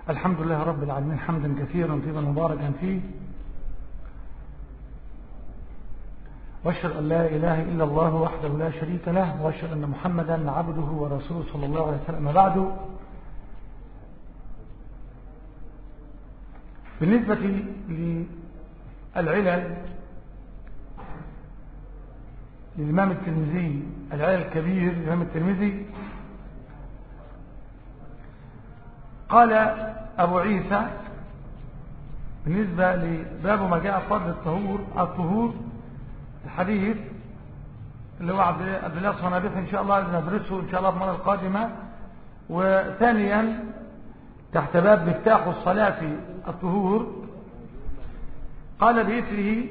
الحمد لله رب العالمين حمدا كثيرا طيبا مباركا فيه، واشهد ان لا اله الا الله وحده لا شريك له، واشهد ان محمدا عبده ورسوله صلى الله عليه وسلم. بعد، بالنسبة للعلل للإمام الترمذي، العلل الكبير للإمام الترمذي، قال أبو عيسى بالنسبة لباب ما جاء فضل الطهور الحديث اللي هو عبد الله الصنابحي إن شاء الله ندرسه إن شاء الله في المرة القادمة. وثانيا تحت باب مفتاح الصلاة في الطهور، قال بإثره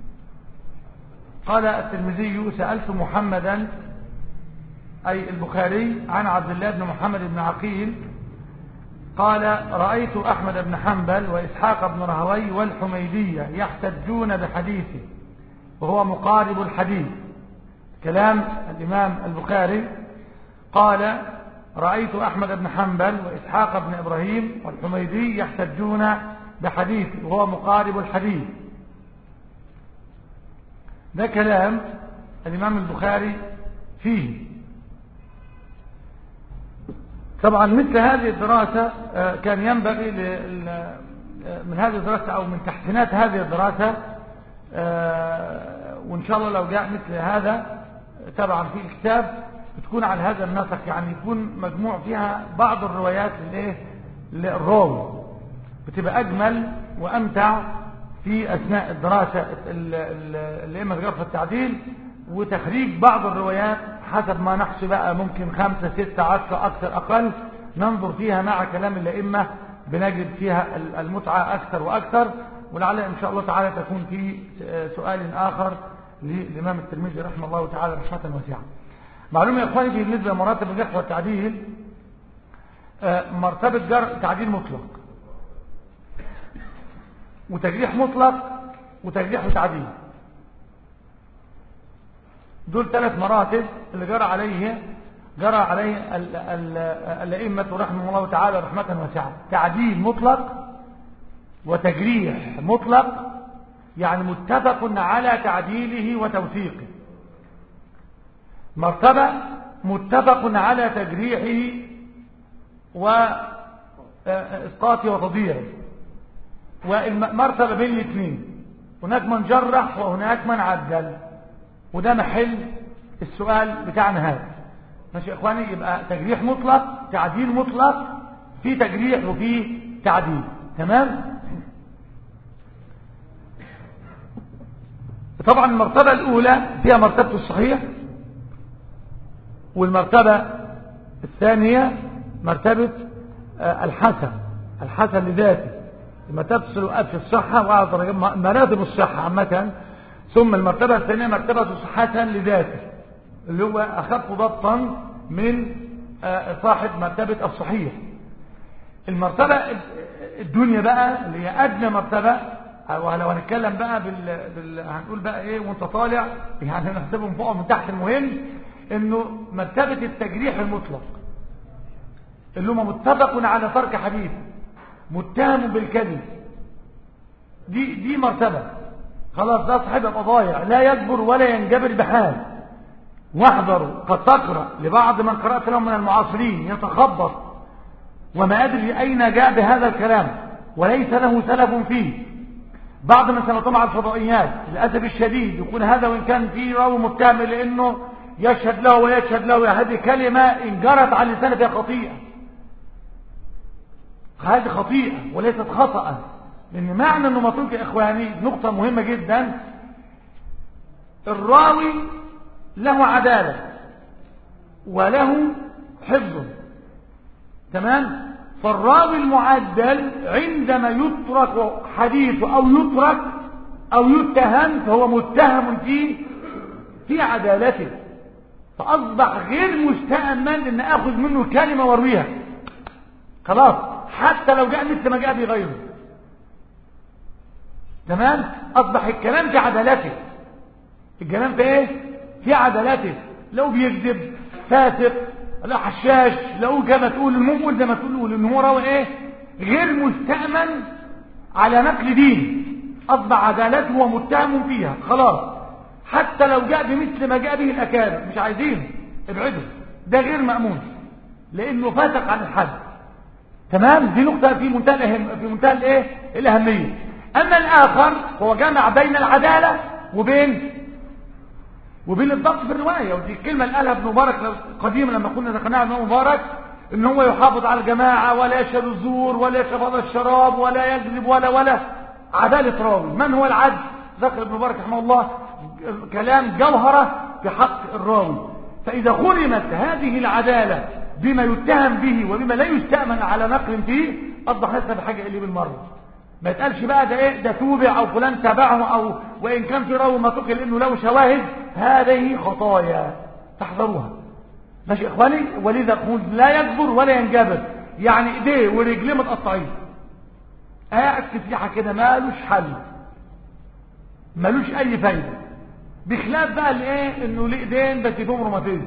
قال الترمذي: سألت محمدا أي البخاري عن عبد الله بن محمد بن عقيل قال: رأيت أحمد بن حنبل وإسحاق بن راهويه والحميدية يحتجون بحديثه وهو مقارب الحديث. كلام الإمام البخاري، قال: رأيت أحمد بن حنبل وإسحاق بن إبراهيم والحميدي يحتجون بحديثه وهو مقارب الحديث. ده كلام الإمام البخاري فيه. طبعا مثل هذه الدراسة كان ينبغي من هذه الدراسة أو من تحسينات هذه الدراسة، وإن شاء الله لو جاء مثل هذا طبعا في الكتاب بتكون على هذا النسق، يعني يكون مجموع فيها بعض الروايات للراوي، بتبقى أجمل وأمتع في أثناء الدراسة الإمة الجرح التعديل، وتخريج بعض الروايات حسب ما نحصي بقى، ممكن 5 6 10 أكثر أقل، ننظر فيها مع كلام الأئمة بنجد فيها المتعة أكثر وأكثر. ولعل إن شاء الله تعالى تكون في سؤال آخر للإمام الترمذي رحمه الله تعالى رحمة واسعة. معلومة يا إخواني بالنسبة لمراتب الجرح والتعديل، مرتبة تعديل مطلق وتجريح مطلق وتجريح وتعديل، دول 3 مراتب اللي جرى عليه الأئمة رحمه الله تعالى رحمة واسعة. تعديل مطلق وتجريح مطلق، يعني متفق على تعديله وتوثيقه. مرتبة متفق على تجريحه وإسقاطه وتضييعه، ومرتبة بين الاثنين، هناك من جرح وهناك من عدل، وده محل السؤال بتاعنا هذا. ماشي يا اخواني؟ يبقى تجريح مطلق، تعديل مطلق، في تجريح وفي تعديل. تمام؟ طبعا المرتبة الأولى فيها مرتبة الصحيح، والمرتبة الثانية مرتبة الحسن لذاته، لما تفصل في الصحة وأعطى مراتب الصحة عامة. ثم المرتبة الثانية مرتبة الحسن لذاته، اللي هو أخف ضبطا من صاحب مرتبة الصحيح. المرتبة الدنيا بقى اللي هي أدنى مرتبة، ولو هنتكلم بقى هنقول بقى ايه وانت طالع، يعني نحسبهم فوق من تحت. المهم انه مرتبة التجريح المطلق، اللي هم متفق على ترك حديث، متهم بالكذب، دي مرتبة خلاص، ده صاحب يبقى ضايع، لا يجبر ولا ينجبر بحال. واحذروا، قد تقرأ لبعض من قرأت لهم من المعاصرين يتخبط وما أدري أين جاء بهذا الكلام وليس له سلف فيه. بعض من سمعتهم على الفضائيات للأسف الشديد يكون هذا، وإن كان فيه راوي متهم لأنه يشهد له ويشهد له، هذه كلمة إن جرت على لسانه فيها خطيئة، هذه خطيئة وليست خطأ. لأن معنى أنه مطلوب يا إخواني نقطة مهمة جدا، الراوي له عدالة وله حفظ، تمام؟ فالراوي المعدل عندما يترك حديثه أو يتهم فهو متهم في عدالته، فأصبح غير مستأمن أن أخذ منه كلمة وارويها خلاص، حتى لو جاء مثل ما جاء في غيره. تمام؟ أصبح الكلام في عدالته، الكلام في ايه؟ في عدالته. لو بيكذب فاسق، لو حشاش، لو كما تقول المؤمن زي ما تقول ان هو راوي ايه؟ غير مستأمن على نقل دين، أصبح عدالته ومتهم فيها خلاص، حتى لو جاء بمثل ما جاء به الأكابر مش عايزين ابعده، ده غير مأمون لأنه فاتق عن الحد. تمام، دي نقطة في منتهى الايه الأهمية. أما الآخر هو جمع بين العدالة وبين الضبط في الرواية، ودي الكلمة اللي قالها ابن مبارك قديما لما كنا ذكرناها ابن مبارك، ان هو يحافظ على الجماعة ولا يشرب الزور ولا يشرب هذا الشراب ولا يكذب ولا عدالة راوي. من هو العدل؟ ذكر ابن مبارك رحمه الله كلام جوهرة في حق الراوي. فإذا خرمت هذه العدالة بما يتهم به وبما لا يستأمن على نقل فيه، أصبح لسه بحاجة إليه بالمرة. ما يتقالش بقى ده ايه، ده توبع او فلان تابعه، او وان كان في راوي ما تقل انه له شواهد، هذه خطايا تحذروها. ماشي اخواني؟ ولذا قلت لا يكبر ولا ينجبر، يعني ايديه ورجليه متقطعين، قاعد في سيحه كده مالوش حل، مالوش اي فايده، بخلاف بقى الايه انه ليه ايدين بس فيهم روماتيزم.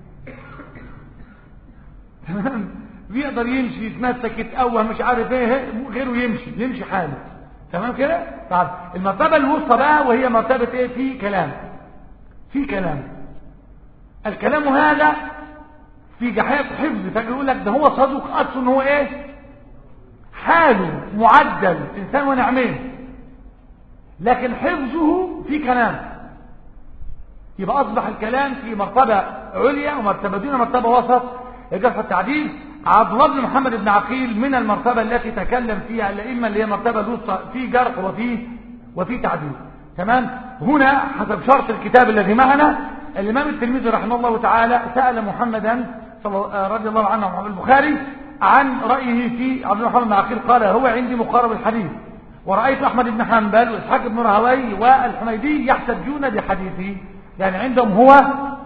تمام، بيقدر يمشي يتمسك يتقوه مش عارف ايه، غيره يمشي حاله. تمام كده. طيب المرتبه الوسطى بقى وهي مرتبه ايه؟ في كلام الكلام هذا في جحيم حفظ. فاجي يقول لك ده هو صدوق اصلا، ان هو ايه حاله معدل انسان ونعمين، لكن حفظه في كلام، يبقى اصبح الكلام في مرتبه عليا ومرتبه دون مرتبه وسط. الجرح التعديل عبد الله بن محمد بن عقيل من المرتبة التي تكلم فيها الأئمة اللي هي مرتبة الوسطى في جرح وفي تعديل. تمام. هنا حسب شرط الكتاب الذي معنا، الإمام الترمذي رحمه الله تعالى سأل محمدا رضي الله عنه عن البخاري عن رأيه في عبد الله بن محمد بن عقيل، قال هو عندي مقارب الحديث، ورأيت أحمد بن حنبل وإسحاق بن راهويه والحميدي يحتجون بحديثه، يعني عندهم هو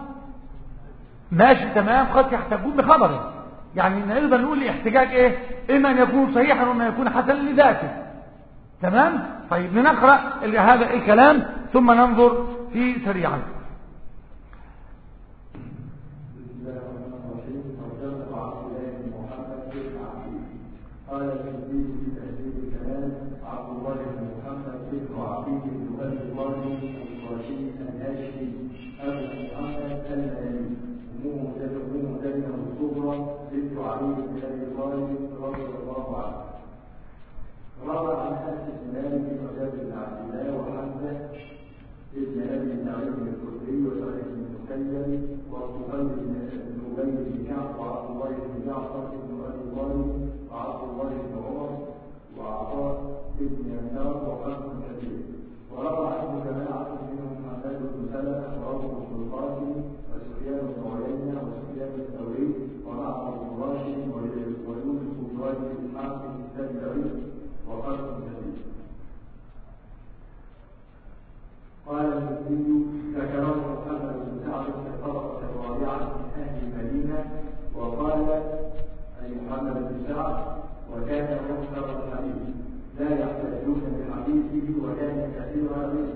ماشي تمام، قد يحتاجون بخبره. يعني نقدر نقول احتجاج ايه؟ اما ان يكون صحيحا واما يكون حسنا لذاته. تمام. طيب لنقرا هذا الكلام ثم ننظر فيه سريعا. قال التلميذ في تهذيب الكلام عبد الله بن محمد بن عقيل بن ابي طالب القرشي الهاشمي ابو محمد المدني، امه زينب الصغرى بنت علي بن ابي طالب رضي الله عنه. روى عن انس بن مالك وجابر بن عبد الله وحمزه ابن ابي سعيد الخدري وسعيد بن المسيب والطفيل بن ابي بن كعب وعبد الله بن جعفر بن ابي طالب وعبد الله بن عمر وعطاء بن يسار وخلق كثير. وروى عنه جماعه منهم حماد بن سلمه وروح بن القاسم وسفيان بن عيينه وسفيان الثوري ومعمر بن راشد ويوسف بن وائل اسحاق السبيعي وخلق كثير. قال النبي ذكره محمد بن سعد في الطبقه الرابعه من اهل المدينه، وقال اي محمد بن سعد وكان مكثر الحديث لا يحتاجون بحديثه وكان كثير الرزق.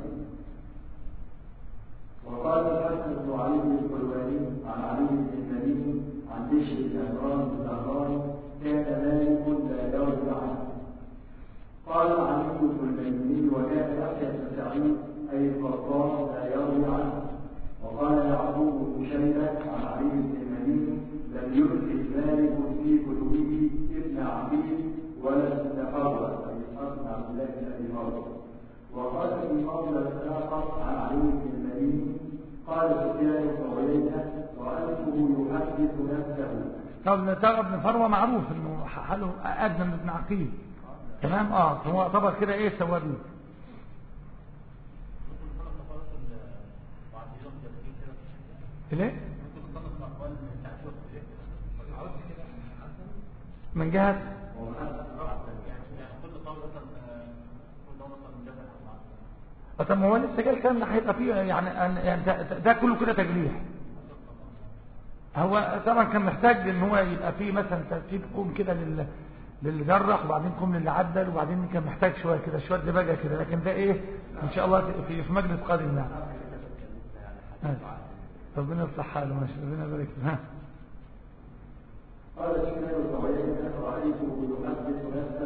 وقال الحسن بن علي الحلواني عن علي بن المديني عن بشر بن عمران بن زهران كان مالك لا يرجع عنه. قال علي بن المديني وكان يحيى بن سعيد اي القطان لا يروي عنه. وقال يعقوب بن شيبه عن علي بن المديني لم يدخل مالك في كتبه ابن عقيل ولا ابن حرة اي ابن عبد الله بن ابي حرة. وقال في قول اخر عن علي بن المديني قال سفيان بن عيينه وانفه يحدث نفسه. طب ابن فروه معروف انه حاله ادنى من ابن عقيل. تمام. هو اعتبر كده ايه سوابي. ليه من جهة طب هو لسه جاي الكلام ده هيبقى فيه يعني ده كله كده تجريح. هو طبعا كان محتاج ان هو يبقى فيه مثلا ترتيب قوم كده للي جرح وبعدين قوم للي عدل وبعدين كان محتاج شويه كده شويه دباجه كده، لكن ده ايه ان شاء الله في مجلس قادم يعني. ربنا يصلح حاله. ماشي ربنا يبارك فيه. قال سفيان بن عيينة رأيته يحدث نفسه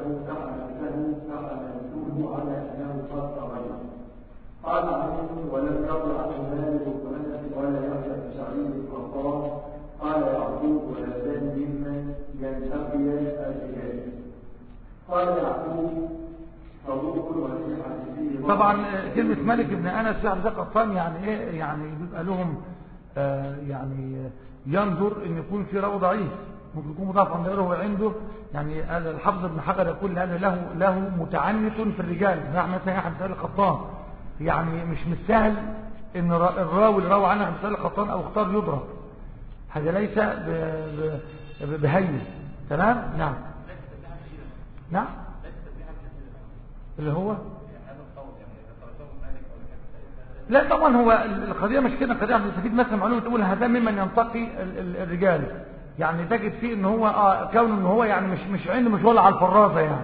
قال علي ولم يروي عنه مالك بن انس ولا يحيى بن سعيد القطان قال يعقوب وهذان ممن ينتقي الرجال. قال يعقوب صدوق وفي حديثه طبعا كلمة مالك بن أنس في حديث قطان يعني ايه؟ يعني بيبقى لهم يعني ينظر ان يكون في راوي ضعيف، ممكن يكون مضاف عند غيره وعنده يعني الحافظ ابن حجر يقول هذا له متعنت في الرجال، مثلا يحيى بن سعيد القطان يعني مش سهل ان الراوي اللي روى عنه بن سعيد القطان او اختار يضرب، هذا ليس بهين. تمام. نعم نعم اللي هو لا طبعا هو القضيه مش كده، القضيه بتستفيد مثلا معلومه تقول هذا ممن ينتقي الرجال، يعني تجد فيه ان هو كونه ان هو يعني مش عنده مش ولا على الفرازه يعني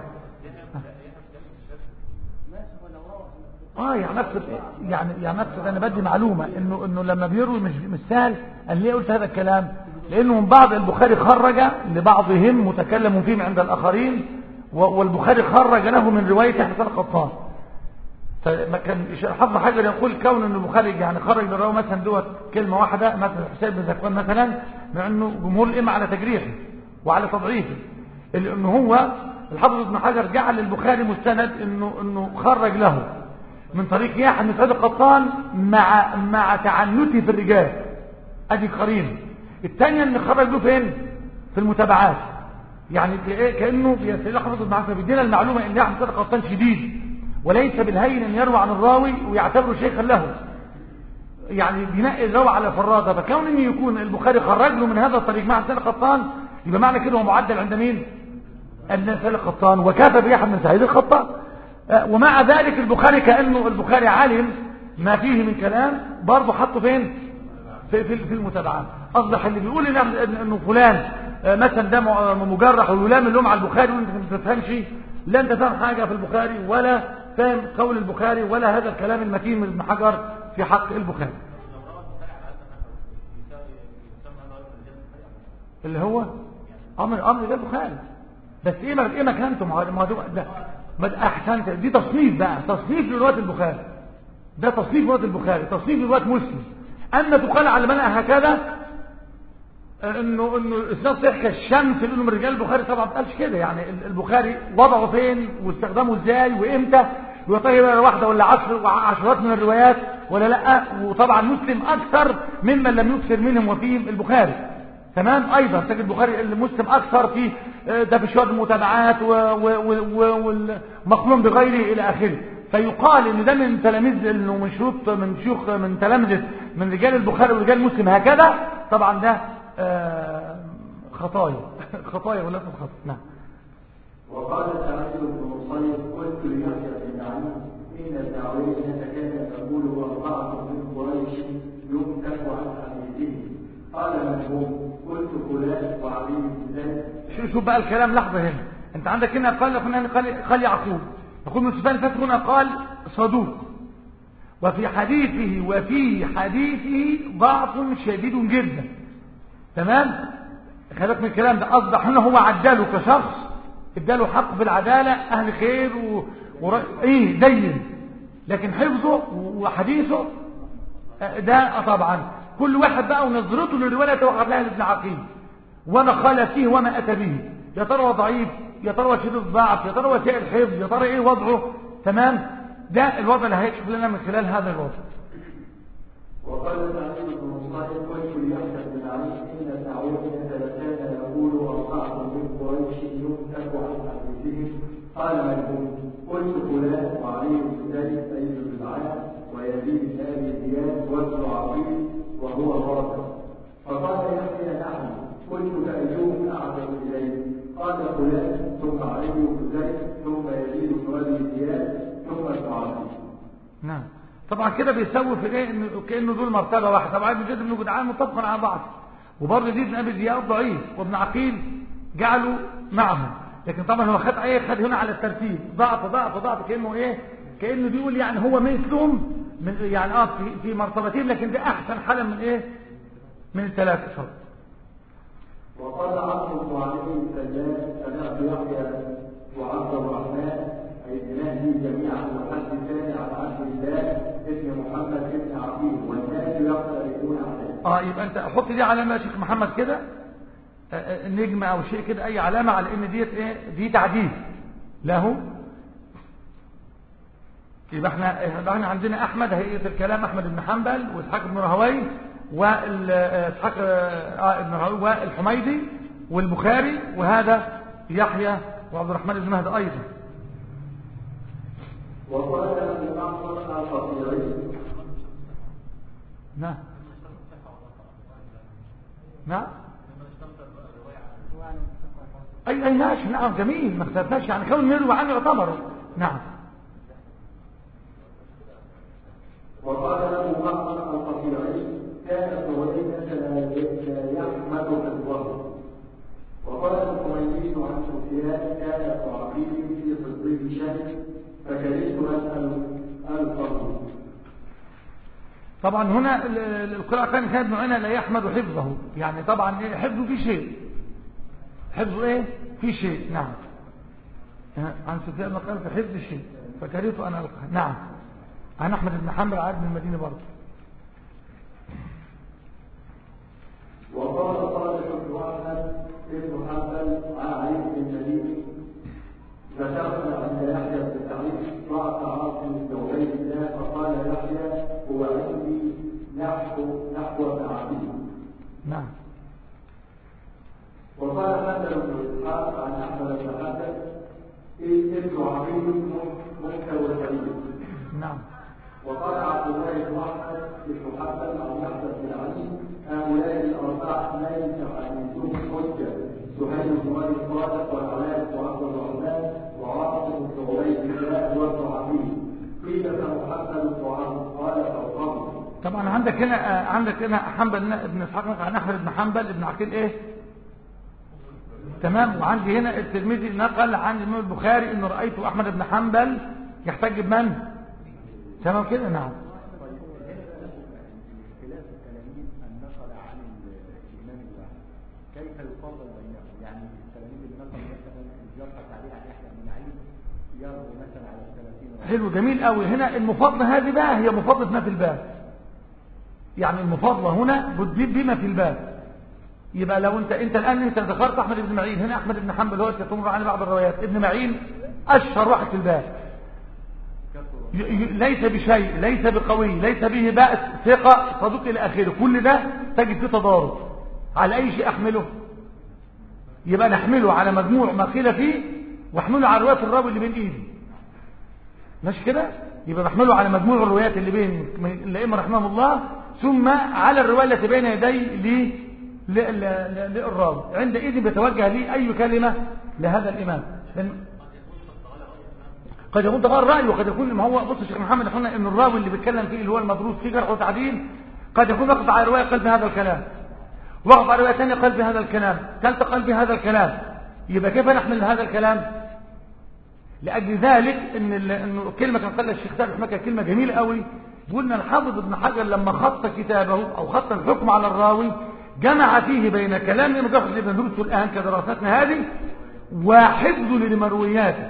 يعني نفس انا بدي معلومه انه لما بيروي مش سهل. انا ليه قلت هذا الكلام؟ لانه من بعض البخاري خرج لبعضهم متكلم فيهم عند الاخرين، والبخاري خرج له من روايه حسن القطان. فما كان حافظ حجر يقول كون ان البخاري يعني خرج للراوي مثلا دوت كلمه واحده مثلا حسين بن زكوان مثلا، مع انه جمهور الائمه على تجريحه وعلى تضعيفه، ان هو الحافظ ابن حجر جعل البخاري مستند انه خرج له من طريق يحيى بن سعيد القطان مع تعنته في الرجال. ادي قرينه. الثانيه ان خرج له فين؟ في المتابعات، يعني كانه بيستدل حافظ ابن حجر بيدينا المعلومه ان يحيى بن سعيد القطان شديد وليس بالهين ان يروي عن الراوي ويعتبره شيخا له، يعني بينقي الراوي على فرادة. فكون ان يكون البخاري خرج له من هذا الطريق مع سعيد القطان يبقى معنى كده هو معدل عند مين؟ ابن سعيد القطان، وكتب يحيى بن سعيد القطان. ومع ذلك البخاري كانه البخاري علم ما فيه من كلام برضه حطه فين؟ في المتابعات. اصبح اللي بيقول انه فلان مثلا ده مجرح ويلام اللوم على البخاري وانت ما تفهمش، لا انت فاهم حاجه في البخاري ولا فاهم قول البخاري ولا هذا الكلام المتين من ابن حجر في حق البخاري. اللي هو امر ده البخاري بس ايه مكانته؟ ما احسنت، دي تصنيف بقى، تصنيف لروايه البخاري، ده تصنيف روايه البخاري، تصنيف لروايه مسلم. اما تقال على من هكذا انه الاسناد صحيح كالشمس لانه من رجال البخاري، طبعا ما قالش كده. يعني البخاري وضعه فين واستخدامه ازاي وامتى، وطيب واحده ولا عشرات من الروايات ولا لا. وطبعا مسلم اكثر ممن لم يكثر منهم وفيهم البخاري. تمام. ايضا تجد البخاري المسلم اكثر في ده في شويه المتابعات والمقلوم بغيره الى اخره. فيقال ان ده من تلاميذ انه من شروط من شيوخ من تلامذه من رجال البخاري ورجال مسلم هكذا، طبعا ده خطايا ولا خطأ. نعم. وقال سعيد بن المصيب قلت ليحيى بن معين ان الدعوين كان يقول واربعه من قريش يمتك عن حديثه قال من هم؟ قلت فلان وعلي بن زيد. شوف بقى الكلام لحظه هنا، انت عندك هنا قال يعقوب، يقول من سفيان الفتح هنا قال صدوق، وفي حديثه ضعف شديد جدا. تمام. خلق من الكلام ده اصبح هنا هو عداله كشخص، اداله حق في العداله، اهل خير دين، لكن حفظه وحديثه ده طبعا كل واحد بقى ونظرته للروايه توقف لها ابن عقيل وما خالف فيه وما اتى به، يا ترى هو ضعيف، يا ترى هو شديد الضعف، يا ترى هو سيء الحفظ، يا ترى ايه وضعه. تمام. ده الوضع اللي هيكشف لنا من خلال هذا الوضع. وقال سعيد بن المصيب قلت ليحيى بن معين ان الدعوين كان يقول اربعه من قريش يمتك عن حديثهم قال من هم؟ قلت فلان وعلي بن زيد سيد العام ويزيد بن ابي زياد وابن عقيل وهو الرابع. فقال يحيى نعم. قلت فايهم اعجب اليه؟ قال فلان ثم علي بن زيد ثم يزيد بن ابي زياد ثم ابن عقيل. نعم. طبعا كده بيسوي في ايه؟ انه كانه دول مرتبه واحده. طبعا ابن زيد بن جدعان متفقون على بعض، وبرضه يزيد بن ابي زياد ضعيف، وابن عقيل جعله معهم. لكن طبعا هو خد هنا على الترتيب ضعف كانه ايه؟ كانه بيقول يعني هو مثلهم من يعني في مرتبتين، لكن ده احسن حالا من ايه؟ من الثلاثه. شرط. وقال عمرو بن علي السجاد سمعت يحيى وعبد الرحمن اي بن مهدي جميعا يحدثان عن عبد الله ابن محمد ابن عقيل والناس يختلفون عليه. يبقى انت حط دي علامه يا شيخ محمد كده، نجمه او شيء كده، اي علامه على ان ديت ايه، دي تعديل له. يبقى احنا عندنا احمد هيئه الكلام احمد بن حنبل واسحاق بن راهويه واسحاق ابن راهويه والحميدي والبخاري، وهذا يحيى وعبد الرحمن بن مهدي ايضا. وقال الإمام الشافعي نعم نعم اي ماشي، نعم جميل، ما اختلفناش يعني كون يروي عنه يعتبر. نعم. وقال له محمد الشافعي كانت رويدة لا يحمد في الظهر. وقال الحميدي عن سفيان كانت عقيل في صدره شيء فكرهت أسأل الفضل. طبعا هنا القراءة كانت هذا نوعنا لا يحمد حفظه، يعني طبعا حفظه في شيء، حفظه ايه في شيء. نعم. عن سفيان قال في حفظ شيء فكرهت أنا ألقى. نعم. عن أحمد بن حنبل عاد من المدينة برضه. وقال صالح بن أحمد ابن حنبل عن علي بن المديني ذكرنا عند يحيى بن سعيد ضعف عاصم بن عبيد الله فقال يحيى هو عندي نحو ابن عبيد. نعم. وقال حسن بن اسحاق عن احمد بن حنبل ابن عبيد منكر الحديث. نعم. وقال عبد الله بن احمد بن حنبل عن يحيى بن علي هؤلاء الاربعه ليس حديثهم حجه، سهيل بن ابي صالح والعلاء وعبد الرحمن وعاصم بن عبيد الله وابن عبيد. قيل فمحمد بن عمرو قال فوقه. طبعا عندك هنا حنبل ابن اسحاق عن احمد بن حنبل ابن عقيل ايه تمام. وعندي هنا الترمذي نقل عن الامام البخاري انه رايت احمد بن حنبل يحتج بمن تمام كده. نعم. خلاف التلاميذ ان نقل عن الامام الواحد كيف يفضل بينهم؟ يعني التلاميذ اللي نقل مثلا الجرح عليه عن يحيى بن علي يروي مثلا على 30. حلو جميل قوي. هنا المفاضله هذه بقى هي مفاضله ما في الباب، يعني المفاضله هنا بتجيب بما في الباب. يبقى لو انت الان انت ذكرت احمد بن معين، هنا احمد بن حنبل هو تمر على بعض الروايات، ابن معين اشهر واحد في الباب، ليس بشيء، ليس بقوي، ليس به بأس، ثقة، صدوق الى اخره. كل ده تجد فيه تضارب. على اي شيء احمله؟ يبقى نحمله على مجموع ما قيل فيه، واحمله على رواية الراوي اللي بين ايدي، ماشي كده؟ يبقى نحمله على مجموع الروايات اللي بين الائمه رحمهم الله، ثم على الرواية التي بين يدي للراوي. عندئذ بيتوجه لي اي كلمة لهذا الامام. قد يكون تغير رأيه، وقد يكون ما هو بص الشيخ محمد احنا ان الراوي اللي بيتكلم فيه اللي هو المدروس فيه جرح وتعديل قد يكون وقف على رواية قلب هذا الكلام، وقف على رواية ثانية قلب هذا الكلام، ثالثة قلب هذا الكلام. يبقى كيف نحمل هذا الكلام؟ لأجل ذلك إنه كلمة كان قال الشيخ سابق حماكة كلمة جميلة قوي. قلنا الحافظ ابن حجر لما خط كتابه أو خط الحكم على الراوي جمع فيه بين كلام المجرد اللي بندرسه الآن كدراستنا هذه وحفظه لمروياته.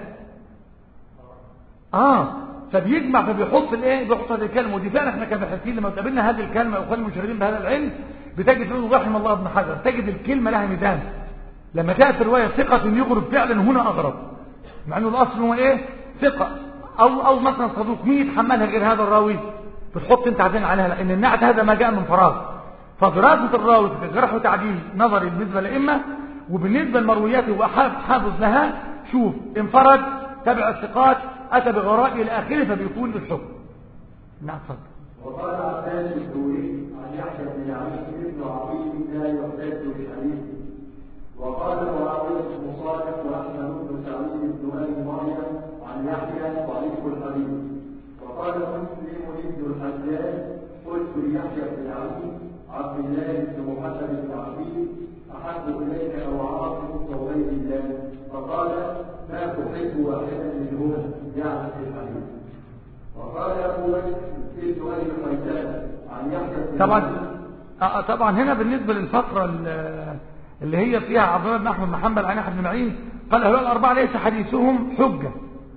فبيجمع فبيحط الايه، بيحط هذه الكلمه. ودي فعلا احنا كباحثين لما قابلنا هذه الكلمه واخوان المشاهدين بهذا العلم بتجد انه رحم الله ابن حجر، تجد الكلمه لها ميزان. لما كانت الروايه ثقه يغرب فعلا هنا اغرب، مع انه الاصل هو ايه؟ ثقه او مثلا صدوق. مين يتحملها غير هذا الراوي؟ بتحط انت عارفين عليها لان النعت هذا ما جاء من فراغ. فدراسه الراوي في جرح وتعديل نظري بالنسبه للائمه، وبالنسبه لمروياته هو حافظ لها. شوف انفرد، تبع الثقات، اتى بغرائب الى اخره، فبيكون الحكم. نعم اتفضل. وقال عباس الدوري عن يحيى بن علي بن عقيل لا يحتاج بالحديث. وقال معاويه بن صالح واحمد بن سعيد بن ابي مريم عن يحيى ضعيف الحديث. وقال مسلم بن الحجاج قلت ليحيى بن علي عبد الله بن محمد بن عقيل احب اليك او عاصم بن عبيد الله؟ فقال ما تحب واحدا منهما يعني في الحديث. وقال ابو بكر ابن ابي قيسان عن يحيى طبعا هنا بالنسبه للفقره اللي هي فيها عبد الله بن احمد بن حنبل عن احمد بن معين قال هؤلاء الاربعه ليس حديثهم حجه.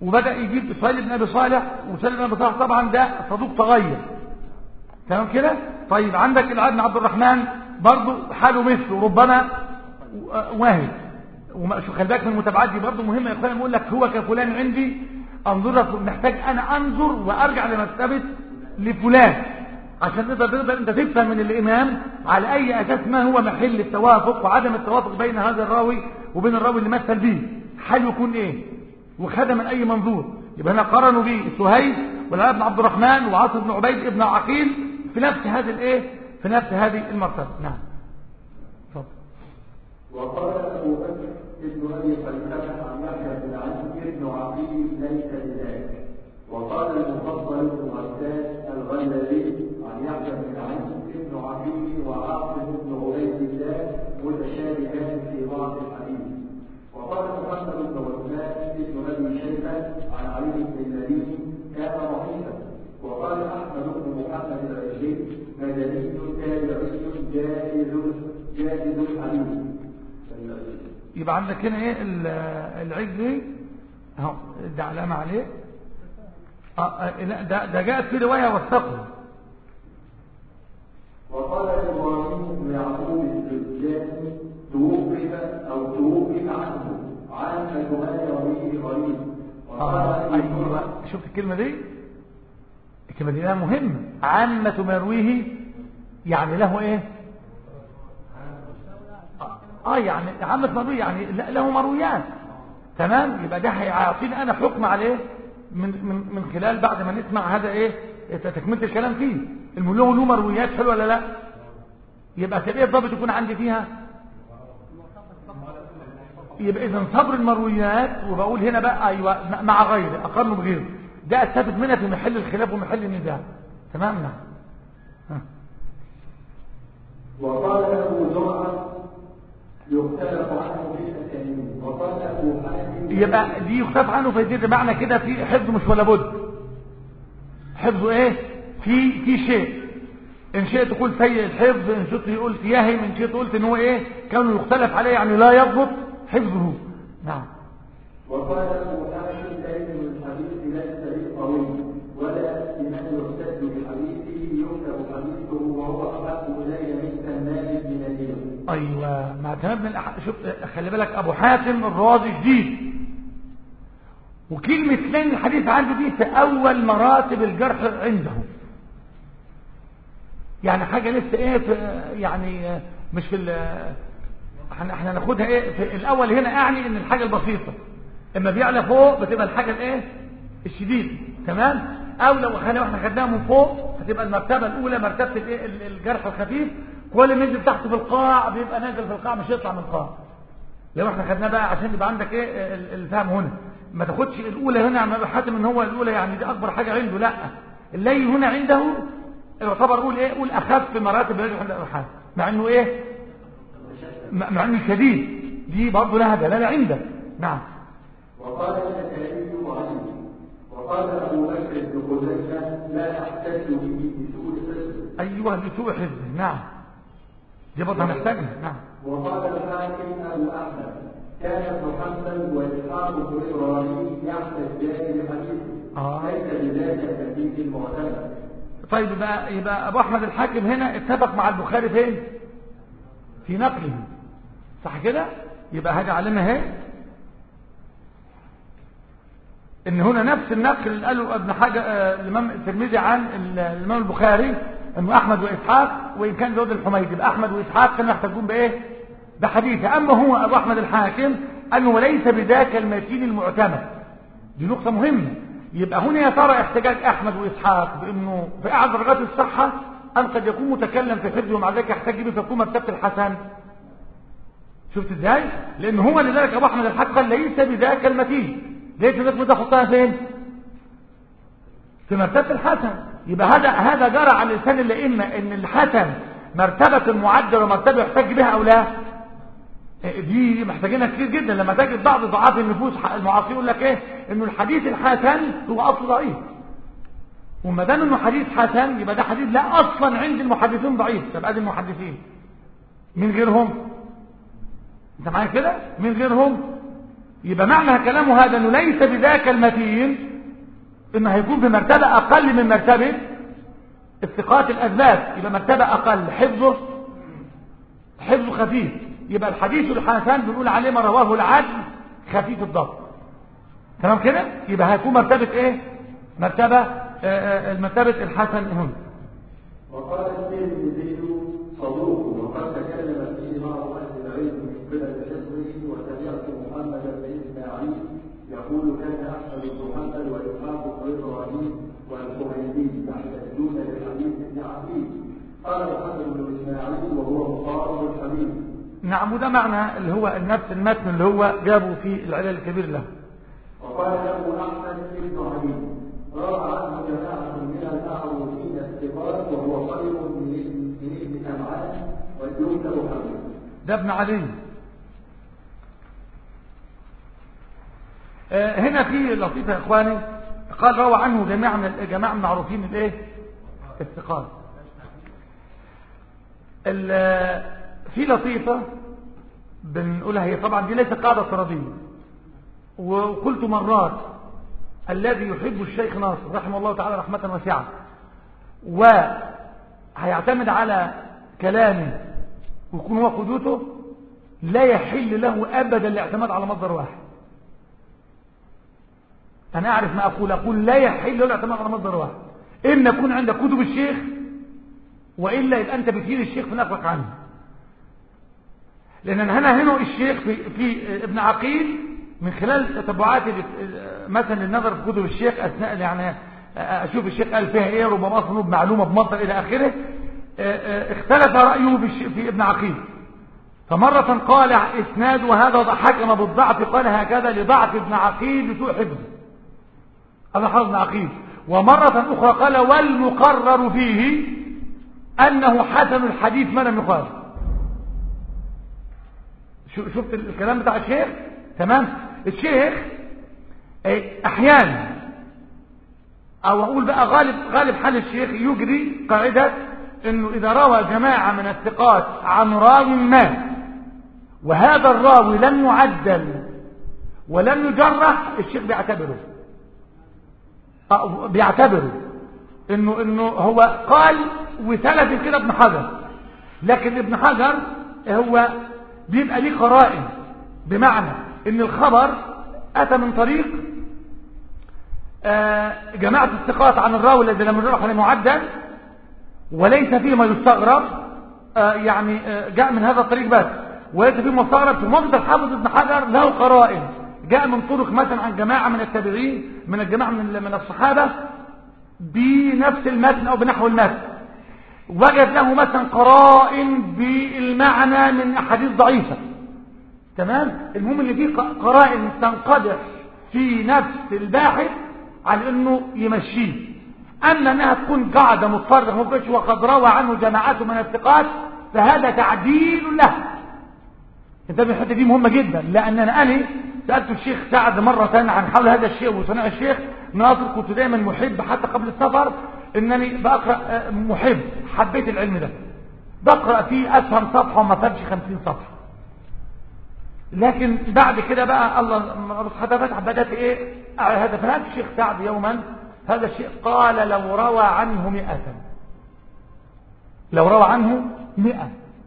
وبدأ يجيب سهيل بن أبي صالح، وسهيل بن أبي صالح طبعا ده صدوق تغير، تمام كده. طيب عندك العاد بن عبد الرحمن برضه حاله مثله، ربما واهي. وشو خلي بالك من المتابعات دي برضه مهمه يا اخويا. بقول لك هو كفلان عندي، انظر محتاج انا انظر وارجع لمرتبه لفلان عشان تقدر انت تفهم من الامام على اي اساس ما هو محل التوافق وعدم التوافق بين هذا الراوي وبين الراوي اللي مثل به، حال يكون ايه وخدم من اي منظور. يبقى هنا قارنوا به سهيل والعلاء بن عبد الرحمن وعاصم بن عبيد ابن عقيل في نفس هذه الايه، في نفس هذه المرتبه. نعم. اتفضل. وقال ابو بكر ابن ابي خليفه عن يحيى بن علي بن عقيل ليس بذلك. وقال المفضل بن غسان الغلبي عن يحيى بن علي بن عقيل وعاصم بن عبيد الله متشابهان في بعض الحديث. وقال محمد بن غسان ابن ابي شيبه عن علي بن المديني كان ضعيفا. وقال احمد بن محمد العجلي مدني تابعي جائز الحديث. يبقى عندك هنا ايه العجلي اهو، ده علامه عليه. لا ده جاءت في روايه وثقه. وقال ابراهيم بن يعقوب السجاني توقف عنه عامة ما يرويه غريب. ايوه شفت الكلمه دي؟ الكلمه دي مهمه. عامة ما يرويه يعني له ايه؟ يعني عامة ما يرويه يعني له مرويات، تمام. يبقى ده هيعطيني انا حكم عليه من خلال بعد ما نسمع هذا ايه تكمله الكلام فيه. الملوم له مرويات حلوه ولا لا؟ يبقى ايه الضابط يكون عندي فيها؟ يبقى اذا صبر المرويات. وبقول هنا بقى ايوه مع غيره اقارنه بغيره، ده استفد منها في محل الخلاف ومحل النزاع، تمام. نعم. وقال ابو زرعه يختلف عنه في الاسانيد. وقال ابو حاتم يبقى دي يختلف عنه في دي معنى كده في حفظ مش ولا بد. حفظه ايه؟ في شيء ان شئت تقول سيء الحفظ، ان شئت تقول ياهم، ان شئت قلت ان هو ايه كانوا يختلف عليه يعني لا يضبط حفظه. نعم. وقال ابو حاتم دائما الحديث ليس قوي ولا لمن يحتج بحديثه يكتب حديثه وهو احب الي من تمام بن نذير. ايوه مع تمام بن شوف خلي بالك ابو حاتم الرازي جديد، وكلمه لين الحديث عنده دي في اول مراتب الجرح عنده، يعني حاجه لسه ايه في يعني مش في احنا ناخدها ايه في الاول هنا. اعني ان الحاجه البسيطه اما بيعلى فوق بتبقى الحاجه الايه الشديد، تمام. او لو احنا خدناها من فوق هتبقى المرتبه الاولى مرتبه الايه الجرح الخفيف، كل ما ينزل تحت في القاع بيبقى نازل في القاع مش يطلع من القاع. لو احنا خدناه بقى عشان يبقى عندك ايه الفهم هنا، ما تاخدش الاولى هنا عم حاتم ان هو الاولى يعني دي اكبر حاجه عنده، لا اللي هنا عنده يعتبر قول ايه قول اخف مراتب الرجل عند ابو حاتم، مع انه ايه مع انه شديد، دي برضه لها دلاله عندك. نعم. وقال الشافعي وعلي. وقال ابو بكر بن خزيمه لا احتج به بسوء حفظه. ايوه لسوء حفظه. نعم دي برضه هنحتاجها. نعم. وقال الحاكم ابو احمد كان ابن حنبل واسحاق بن ابراهيم يحتجان بحديثه ليس بذاك الحديث المعتمد. طيب يبقى ابو احمد الحاكم هنا اتفق مع البخاري فين؟ في نقله، صح كده؟ يبقى هذا علمنا اهي ان هنا نفس النقل اللي قاله ابن حاجه الامام الترمذي عن الامام البخاري انه احمد واسحاق، وان كان زود الحميدي يبقى احمد واسحاق كانوا يحتجون بايه؟ بحديثه. اما هو ابو احمد الحاكم انه ليس بذاك المتين المعتمد، دي نقطه مهمه. يبقى هنا يا ترى احتجاج احمد واسحاق بانه في اعلى درجات الصحه ام قد يكون متكلم في حفظه ومع ذلك يحتج به فتكون مرتبه الحسن؟ شفت ازاي؟ لان هو لذلك ابو احمد الحاكم قال ليس بذاك المتين، ليس بذاك المتين احطها فين؟ في مرتبه الحسن. يبقى هذا جرى على لسان الائمه ان الحسن مرتبه معدل ومرتبه يحتج بها او لا. دي محتاجينها كتير جدا. لما تجد بعض ضعاف النفوس المعاصرين يقول لك ايه انه الحديث الحسن هو اصل ضعيف، وما دام انه حديث حسن يبقى ده حديث لا اصلا عند المحدثين ضعيف. طب ادي المحدثين من غيرهم، انت معايا كده؟ من غيرهم يبقى معنى كلامه هذا انه ليس بذاك المتين انه هيكون بمرتبة اقل من مرتبة الثقات الاثبات، يبقى مرتبة اقل، حفظه خفيف. يبقى الحديث الحسن بنقول عليه ما رواه العدل خفيف الضبط، تمام كده؟ يبقى هيكون مرتبة ايه؟ مرتبة الحسن هنا. وقال الترمذي صدوق وقد تكلم فيه بعض اهل العلم من قبل حفظه، وسمعت محمد بن اسماعيل يقول كان احمد بن محمد واسحاق بن ابراهيم والحميدي يحتجون لحديث ابن عقيل. قال محمد بن اسماعيل وهو مقارب الحديث. نعم، وده معنى اللي هو نفس المتن اللي هو جابه في العلل الكبير له. وقال له احمد بن علي روى عنه جماعه من المعروفين الثقات وهو خير من ابن سمعان ويكتب حمد. ده ابن علي. هنا في لطيفه يا اخواني، قال روى عنه جماعه من معروفين الايه؟ الثقات. في لطيفه بنقولها، هي طبعا دي ليست قاعده افتراضيه، وقلت مرات الذي يحب الشيخ ناصر رحمه الله تعالى رحمة واسعة وهيعتمد على كلامه ويكون هو قدوته، لا يحل له أبدا الاعتماد على مصدر واحد. أنا أعرف ما أقول لا يحل له الاعتماد على مصدر واحد، إما يكون عندك كتب الشيخ وإلا يبقى أنت بتهين الشيخ في نقلك عنه. لأن هنا الشيخ في ابن عقيل من خلال تتبعاتي مثلا النظر في كتب الشيخ اثناء يعني اشوف الشيخ قال فيها ايه، ربما اصنوا بمعلومه بمصدر الى اخره، اختلف رايه في ابن عقيل. فمره قال اسناد وهذا حكم بالضعف، قال هكذا لضعف ابن عقيل لسوء حفظه، هذا حفظ ابن عقيل. ومره اخرى قال والمقرر فيه انه حسن الحديث ما لم يخالف. شفت الكلام بتاع الشيخ؟ تمام. الشيخ احيانا او اقول بقى غالب حال الشيخ يجري قاعدة انه اذا روى جماعة من الثقات عن راو ما وهذا الراوي لم يعدل ولم يجرح، الشيخ بيعتبره انه هو قال وثلث كده ابن حجر، لكن ابن حجر هو بيبقى ليه قرائن، بمعنى ان الخبر اتى من طريق جماعة الثقات عن الراوي الذي لم يجرح ولم يعدل وليس فيه ما يستغرب، يعني جاء من هذا الطريق بس وليس فيه ما يستغرب. في مصدر حافظ ابن حجر له قرائن جاء من طرق مثلا عن جماعة من التابعين من الجماعة من الصحابة بنفس المتن او بنحو المتن، وجد له مثلا قرائن بالمعنى من احاديث ضعيفة. تمام. المهم اللي فيه قرائن تنقدح في نفس الباحث على انه يمشيه. اما انها تكون قاعده مضطرده وقد روى عنه جماعات من الثقات فهذا تعديل له. انت الحته دي مهمه جدا، لان انا سالت الشيخ سعد مره ثانيه عن حول هذا الشيء وصناع الشيخ ناصر. كنت دايما محب حتى قبل السفر انني بقرا محب، حبيت العلم ده، بقرا فيه افهم صفحه وما فهمش 50 صفحه. لكن بعد كده بقى الله فتح بدأت هذا. فهذا الشيخ سعد يوما هذا الشيء قال لو روى عنه 100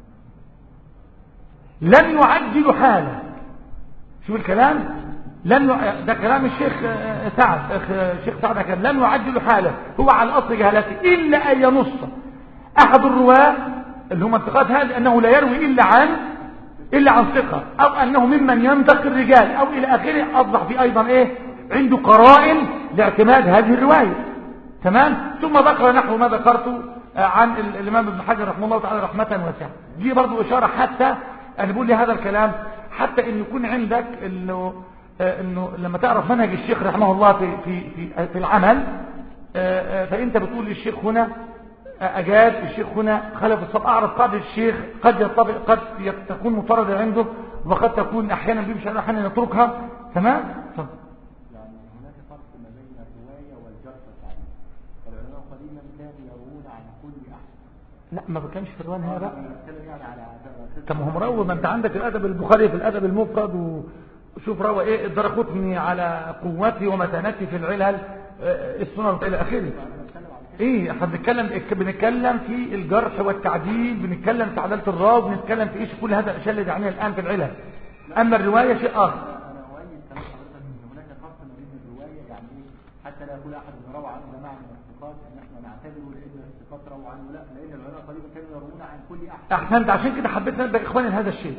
لم يعجل حاله. شوف الكلام، ده كلام الشيخ سعد. الشيخ سعد كان لم يعجل حاله، هو على اصل جهالته، الا ان ينص احد الرواه اللي هم الثقات هذه انه لا يروي الا عن ثقة، او انه ممن ينتقي الرجال او الى اخره. اصبح في ايضا عنده قرائن لاعتماد هذه الرواية. تمام. ثم ذكر نحو ما ذكرته عن الامام ابن حجر رحمه الله تعالى رحمة واسعة. دي برضو اشارة، حتى انا بقول لي هذا الكلام حتى ان يكون عندك انه لما تعرف منهج الشيخ رحمه الله في العمل، فانت بتقول للشيخ هنا أجاد، الشيخ هنا خلف الصف. أعرف قاعدة الشيخ قد تكون مفردة عنده وقد تكون أحيانا بيمشي أحيانا يتركها. تمام. يعني هناك فرق ما بين الرواية والجرح والتعديل. فالعلماء قديما كانوا يروون عن كل أحد. لا ما بكانش في الرواية هنا بقى. يعني على طب هم رووا، ما أنت عندك الأدب البخاري في الأدب المفرد شوف روى ايه الدرقطني على قوتي ومتانتي في العلل السنن الى اخره. ايه احنا بنتكلم في الجرح والتعديل، بنتكلم في عداله الراوي، بنتكلم في ايش كل هذا الاشياء اللي دعناها الان في العلل. اما الروايه شيء اخر. انا اؤيد كلام حضرتك ان هناك فرق ما بين الروايه، يعني ايه حتى لا يقول احد ان روى عنه جماعه من الثقات ان احنا نعتبره لان الثقات روى عنه، لا، لان العلماء قريبا كانوا يروون عن كل احد. احسنت، عشان كده حبيت انبه اخواني لهذا الشيء.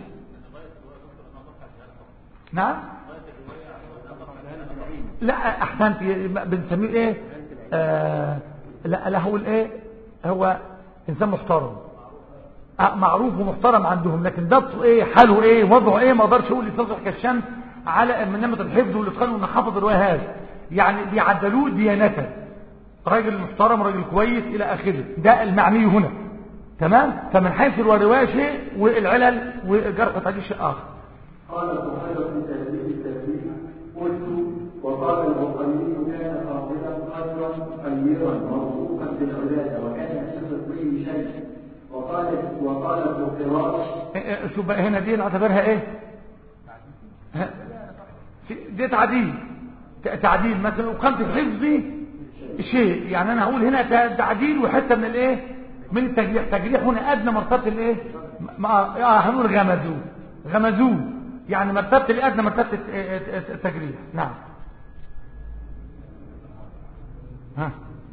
نعم لا احسنت، بنسميه ايه لا هو الايه، هو انسان محترم معروف ومحترم عندهم، لكن ضبطه ايه، حاله ايه، وضعه ايه، ما اقدرش اقول يتصلح كالشمس على من نعمه الحفظ والاتقان وانه حافظ الروايه هذا، يعني بيعدلوه ديانته، راجل محترم راجل كويس الى اخره، ده المعني هنا. تمام. فمن حيث الروايه شيء والعلل وجرح وتعديل شيء اخر. قال البخاري في تهذيب التهذيب قلت وقال البخاري كان فاضلا خيرا خيرا موصوفا بالعباده وكان يحفظ به شيء. وقال ابن فراش شوف بقى هنا دي نعتبرها ايه، دي تعديل مثلا، وقامت في حفظي شيء، يعني انا هقول هنا تعديل وحته من الايه، من التجريح هنا ادنى مرتبه الايه، هنقول غمزوه يعني مرتبه الادنى مرتبه التجريح. نعم. ها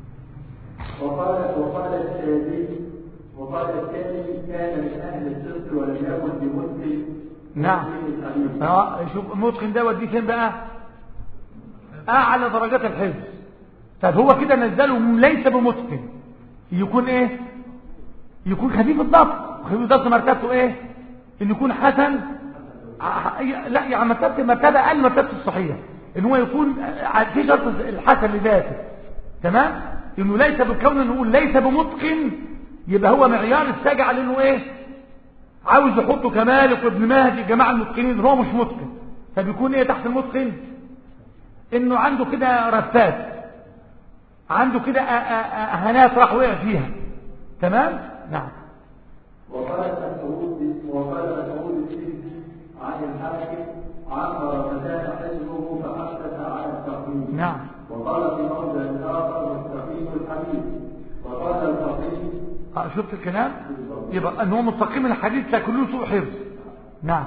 وقال الثاني كان من اهل الصدق ولم يكن بمتقن. نعم. شوف متقن ده وديه فين بقى، اعلى درجات الحفظ. طب هو كده نزله ليس بمتقن، يكون ايه، يكون خفيف الضبط. خفيف الضبط مرتبته ايه، ان يكون حسن، لا يعني مرتبه اقل مرتبه الصحيح، ان هو يكون في شرط الحسن لذاته. تمام. انه ليس بكون نقول ليس بمتقن، يبقى هو معيار الساجع على انه ايه، عاوز يحطه كمالك وابن مهدي جماعه المتقنين، هو مش متقن. فبيكون ايه تحت المتقن، انه عنده كده رفات، عنده كده اهانات راح وقع فيها. تمام. نعم. وقال مسعود السيدي عن الحاكم عمر فزاد حزبه فحدث على التقويم. نعم. وقال في موضع اخر مستقيم الحديث. وقال الفقيه شفت الكلام، يبقى ان هو مستقيم الحديث لا كله سوء حفظ. نعم.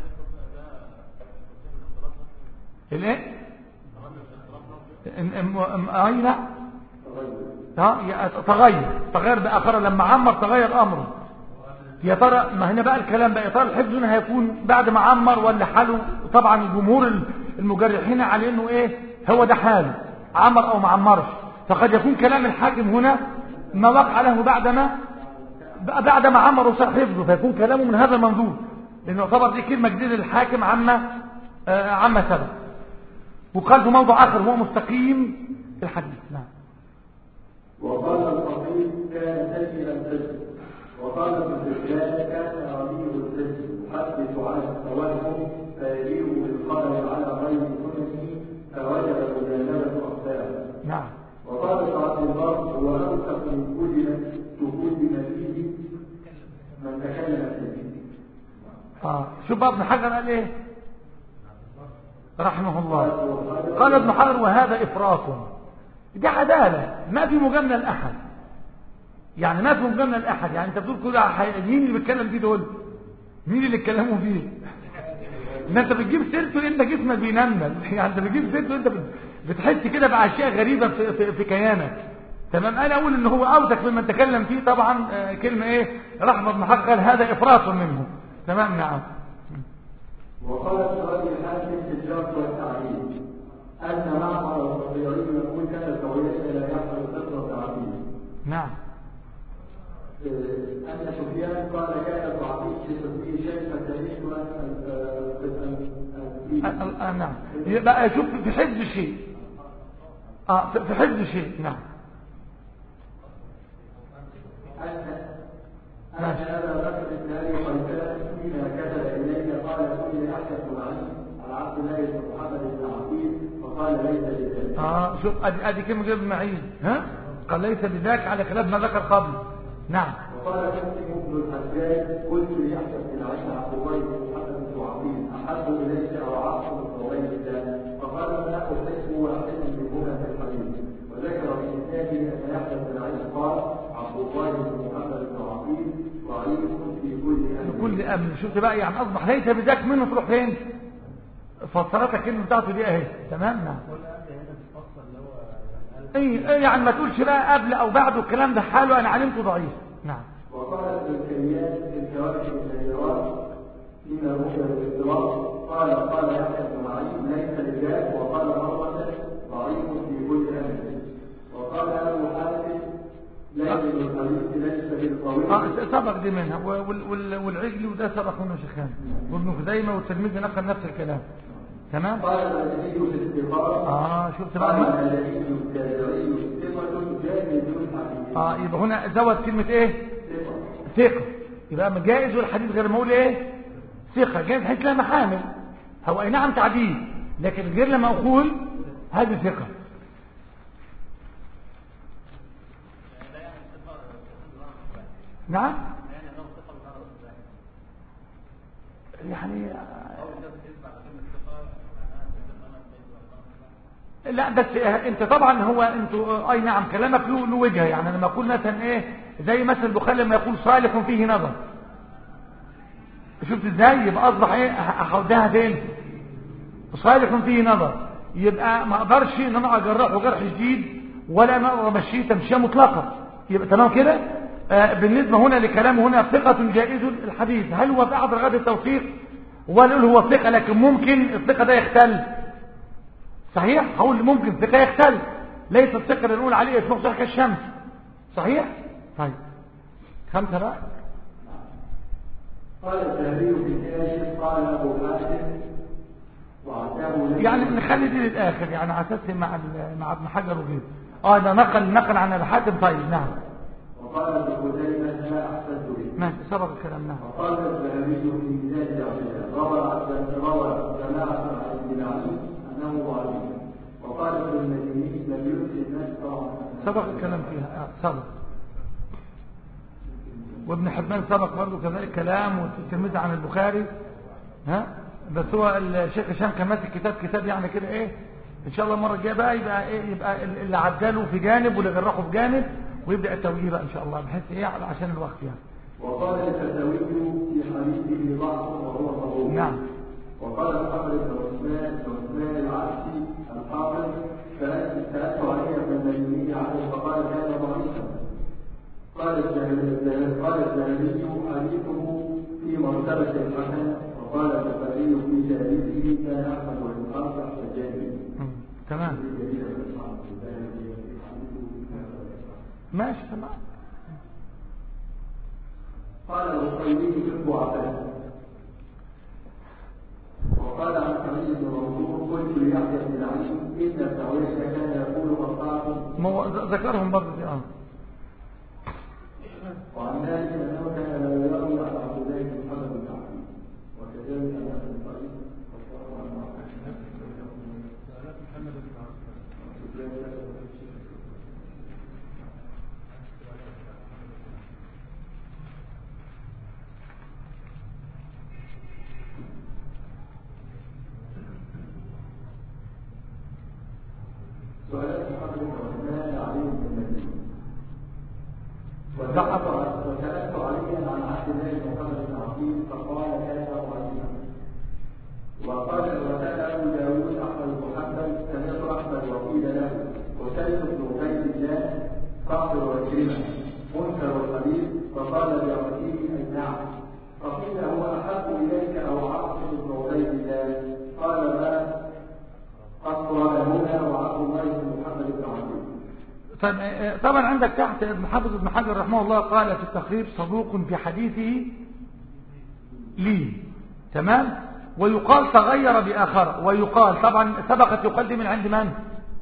الايه اي لا تغير باخر لما عمر تغير امره. يا ترى ما هنا بقى الكلام بقى، يا ترى الحفظ هنا هيكون بعد ما عمر ولا حاله؟ طبعا الجمهور المجرحين على انه ايه، هو ده حاله عمر او ما عمرش. فقد يكون كلام الحاكم هنا ما وقع له بعد ما عمر وصار حفظه، فيكون كلامه من هذا المنظور، لانه يعتبر دي كلمه جديده للحاكم عما سبق. وقال في موضع اخر هو مستقيم الحديث. نعم. وقال الخطيب كان سيء الحفظ. وقال ابن الرجال كان رميه الحفظ يحدث عن التوهم فيجيء بالخبر على غير سنه فوجب مجانبه اخباره. نعم. وقال ابن البر هو اوثق من كل فيه من تكلم فيه. شوف بقى ابن حجر قال ايه رحمه الله، قال ابن حجر وهذا افراط، دي عداله ما في مجامله لاحد، يعني ما في مجامله لاحد. يعني انت بتقول كده مين اللي بيتكلم فيه دول، مين اللي اتكلموا فيه؟ ان انت بتجيب سيرته انت جسمك بينمل، يعني انت بتجيب سيرته انت بتحس كده باشياء غريبه في كيانك. تمام. انا اقول ان هو اوثق ممن تكلم فيه طبعا كلمه ايه، رحمه ابن حجر قال هذا افراط منه. تمام. نعم. وقال سؤال الحاكم في الجرح والتعديل ان معمر والصبيعي يقول كان سويا لا يحصل الفطره العقيده. نعم. ان سفيان قال كان الضعيف في تسبيح شيء فتريد نعم. يبقى شوف في حفظ شيء في حفظ شيء. نعم. أن أبا بكر بن أبي قيسان فيما كتب إلي قال كل أحدث عن عبد الله بن محمد بن عقيل فقال ليس بذاك. شوف أدي كلمة جاب معين قال ليس بذاك على خلاف ما ذكر قبل. نعم. وقال مسلم بن الحجاج قلت لأحدث بن عقيل عبد الله بن محمد بن عقيل عقيل أحب إليك أو عاصم بن عبيد؟ فقال لا أحب واحدا منهما في الحديث. وذكر في إسناده أن يحيى بن معين قال عبد الله بن محمد بن عقيل ضعيف في كل أمر. شفت بقى يعني أصبح ليس بذاك منه تروح فين؟ فسرتك الكلمة بتاعته دي اهي تمام. نعم ايه يعني ما تقولش بقى قبل او بعد الكلام ده حاله انا علمته ضعيف. نعم. وقال ابن الكيان في الكواكب النيرات فيما رؤيا الاضطراب قال يحيى بن معين ليس رجال، وقال مرة ضعيف في كل امر. وقال ابو حاتم ليس بالحديث ليس بالقوي. سبق دي منها والعجل وده سبق منه شيخان وابن خزيمة والتلميذ نقل نفس الكلام. تمام. قال النبي في الاستقامة شفت بقى قال النبي التابعي ثقة جائز الحديث. يبقى هنا زود كلمة ايه؟ ثقة. يبقى جائز والحديث غير مقول ايه؟ ثقة. جائز حيث لا محامل هو اي نعم تعديل لكن غير لما اقول هذه ثقة. نعم يعني لا بس انت طبعا هو انتوا اي نعم كلامك له وجهه. يعني لما اقول مثلا ايه زي مثلا البخاري لما يقول صالح فيه نظر شفت ازاي يبقى اصبح ايه اخدها فين صالح فيه نظر. يبقى ما اقدرش ان انا اجرحه جرح شديد ولا انا اقدر امشيه تمشيه مطلقه. يبقى تمام كده. بالنسبه هنا لكلامه هنا ثقه جائز الحديث هل هو بعد رغبه التوثيق ولا نقول هو ثقه لكن ممكن الثقه ده يختل. صحيح هقول ممكن ثقه يختل ليس الثقه اللي نقول عليه اسمه صحيح كالشمس. صحيح. طيب 5 بقى. قال الذهبي في الكاشف قال ابو حاتم وعتاه يعني نخلي دي للاخر يعني على اساس مع ابن حجر وغيره. ده نقل عن ابي حاتم. طيب نعم. وقال ابن خزيمة لا احسنت به. ماشي سبق الكلام. نعم. وقال الذهبي في ميزان الاعتدال روى جماعة عن ابن علي انه ضعيف. وقال ابن المديني لم يؤت الناس سبق الكلام فيها. سبق. وابن حبان سبق برضه كذلك كلام والترمذي عن البخاري. بس هو الشيخ هشام كان ماسك كتاب يعني كده ايه ان شاء الله المره الجايه بقى يبقى ايه يبقى اللي عداله في جانب واللي غرقه في جانب ويبدا التوجيه بقى ان شاء الله بحيث ايه عشان الوقت يعني. وقال الفتاوي في حديثه ضعف وهو ضعيف. نعم. وقال محمد بن عثمان العبسي الحافظ سألت علي بن المديني عنه فقال كان ضعيفا. قال الذهبي حديثه في مرتبة الحسن. وقال البخاري في تاريخه كان احمد بن حنبل حجاجي. تمام ماشي تمام. قال الخيري في الضعفاء. وقال عن سعيد بن منصور قلت ليحيى بن علي ان سعيد كان يقول مصطفى ذكرهم برضه دي. وعن ذلك انه كان لا يروي على عبد الله بن محمد بن عقيل وكذلك عن ابن سعيد محمد بن عقيل. سؤالات محمد بن عثمان علي بن المديني. وسألت عليا عن عبد الله بن محمد بن عقيل فقال كان ضعيفا. وقال وسأل أبو داود أحمد بن حنبل سمعت أحمد وقيل له وسألت بن عبيد الله صاحب وكرمه منكر الحديث فقال لعقيل أي نعم. فقيل هو أحب إليك أو عاصم بن عبيد الله؟ قال ما أقرأ هنا وعبد الله بن محمد بن عقيل. طبعا عندك تحت ابن حافظ ابن حجر رحمه الله قال في التقريب صدوق في حديثه لي. تمام. ويقال تغير بآخر. ويقال طبعا سبقت يقال دي من عند من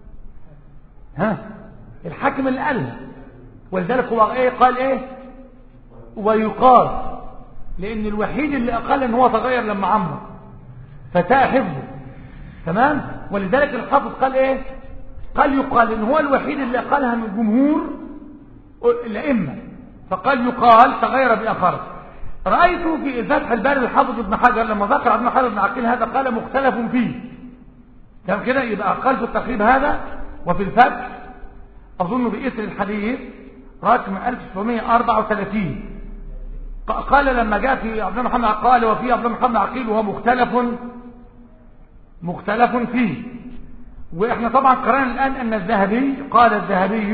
الحاكم اللي قالها ولذلك هو ايه قال ايه ويقال لان الوحيد اللي قال ان هو تغير لما عمر فتاء حفظه. تمام. ولذلك الحافظ قال ايه قال يقال ان هو الوحيد اللي قالها من جمهور الائمه فقال يقال تغير بآخر. رأيت في الفتح الباري الحافظ ابن حجر لما ذكر ابن حجر بن عقيل هذا قال مختلف فيه. كان كده يبقى قال في التقريب هذا. وفي الفتح أظن بإثر الحديث رقم 1934 قال لما جاء في عبد الله محمد قال وفي عبد الله محمد عقيل وهو مختلف فيه. واحنا طبعا قرأنا الآن أن الذهبي قال الذهبي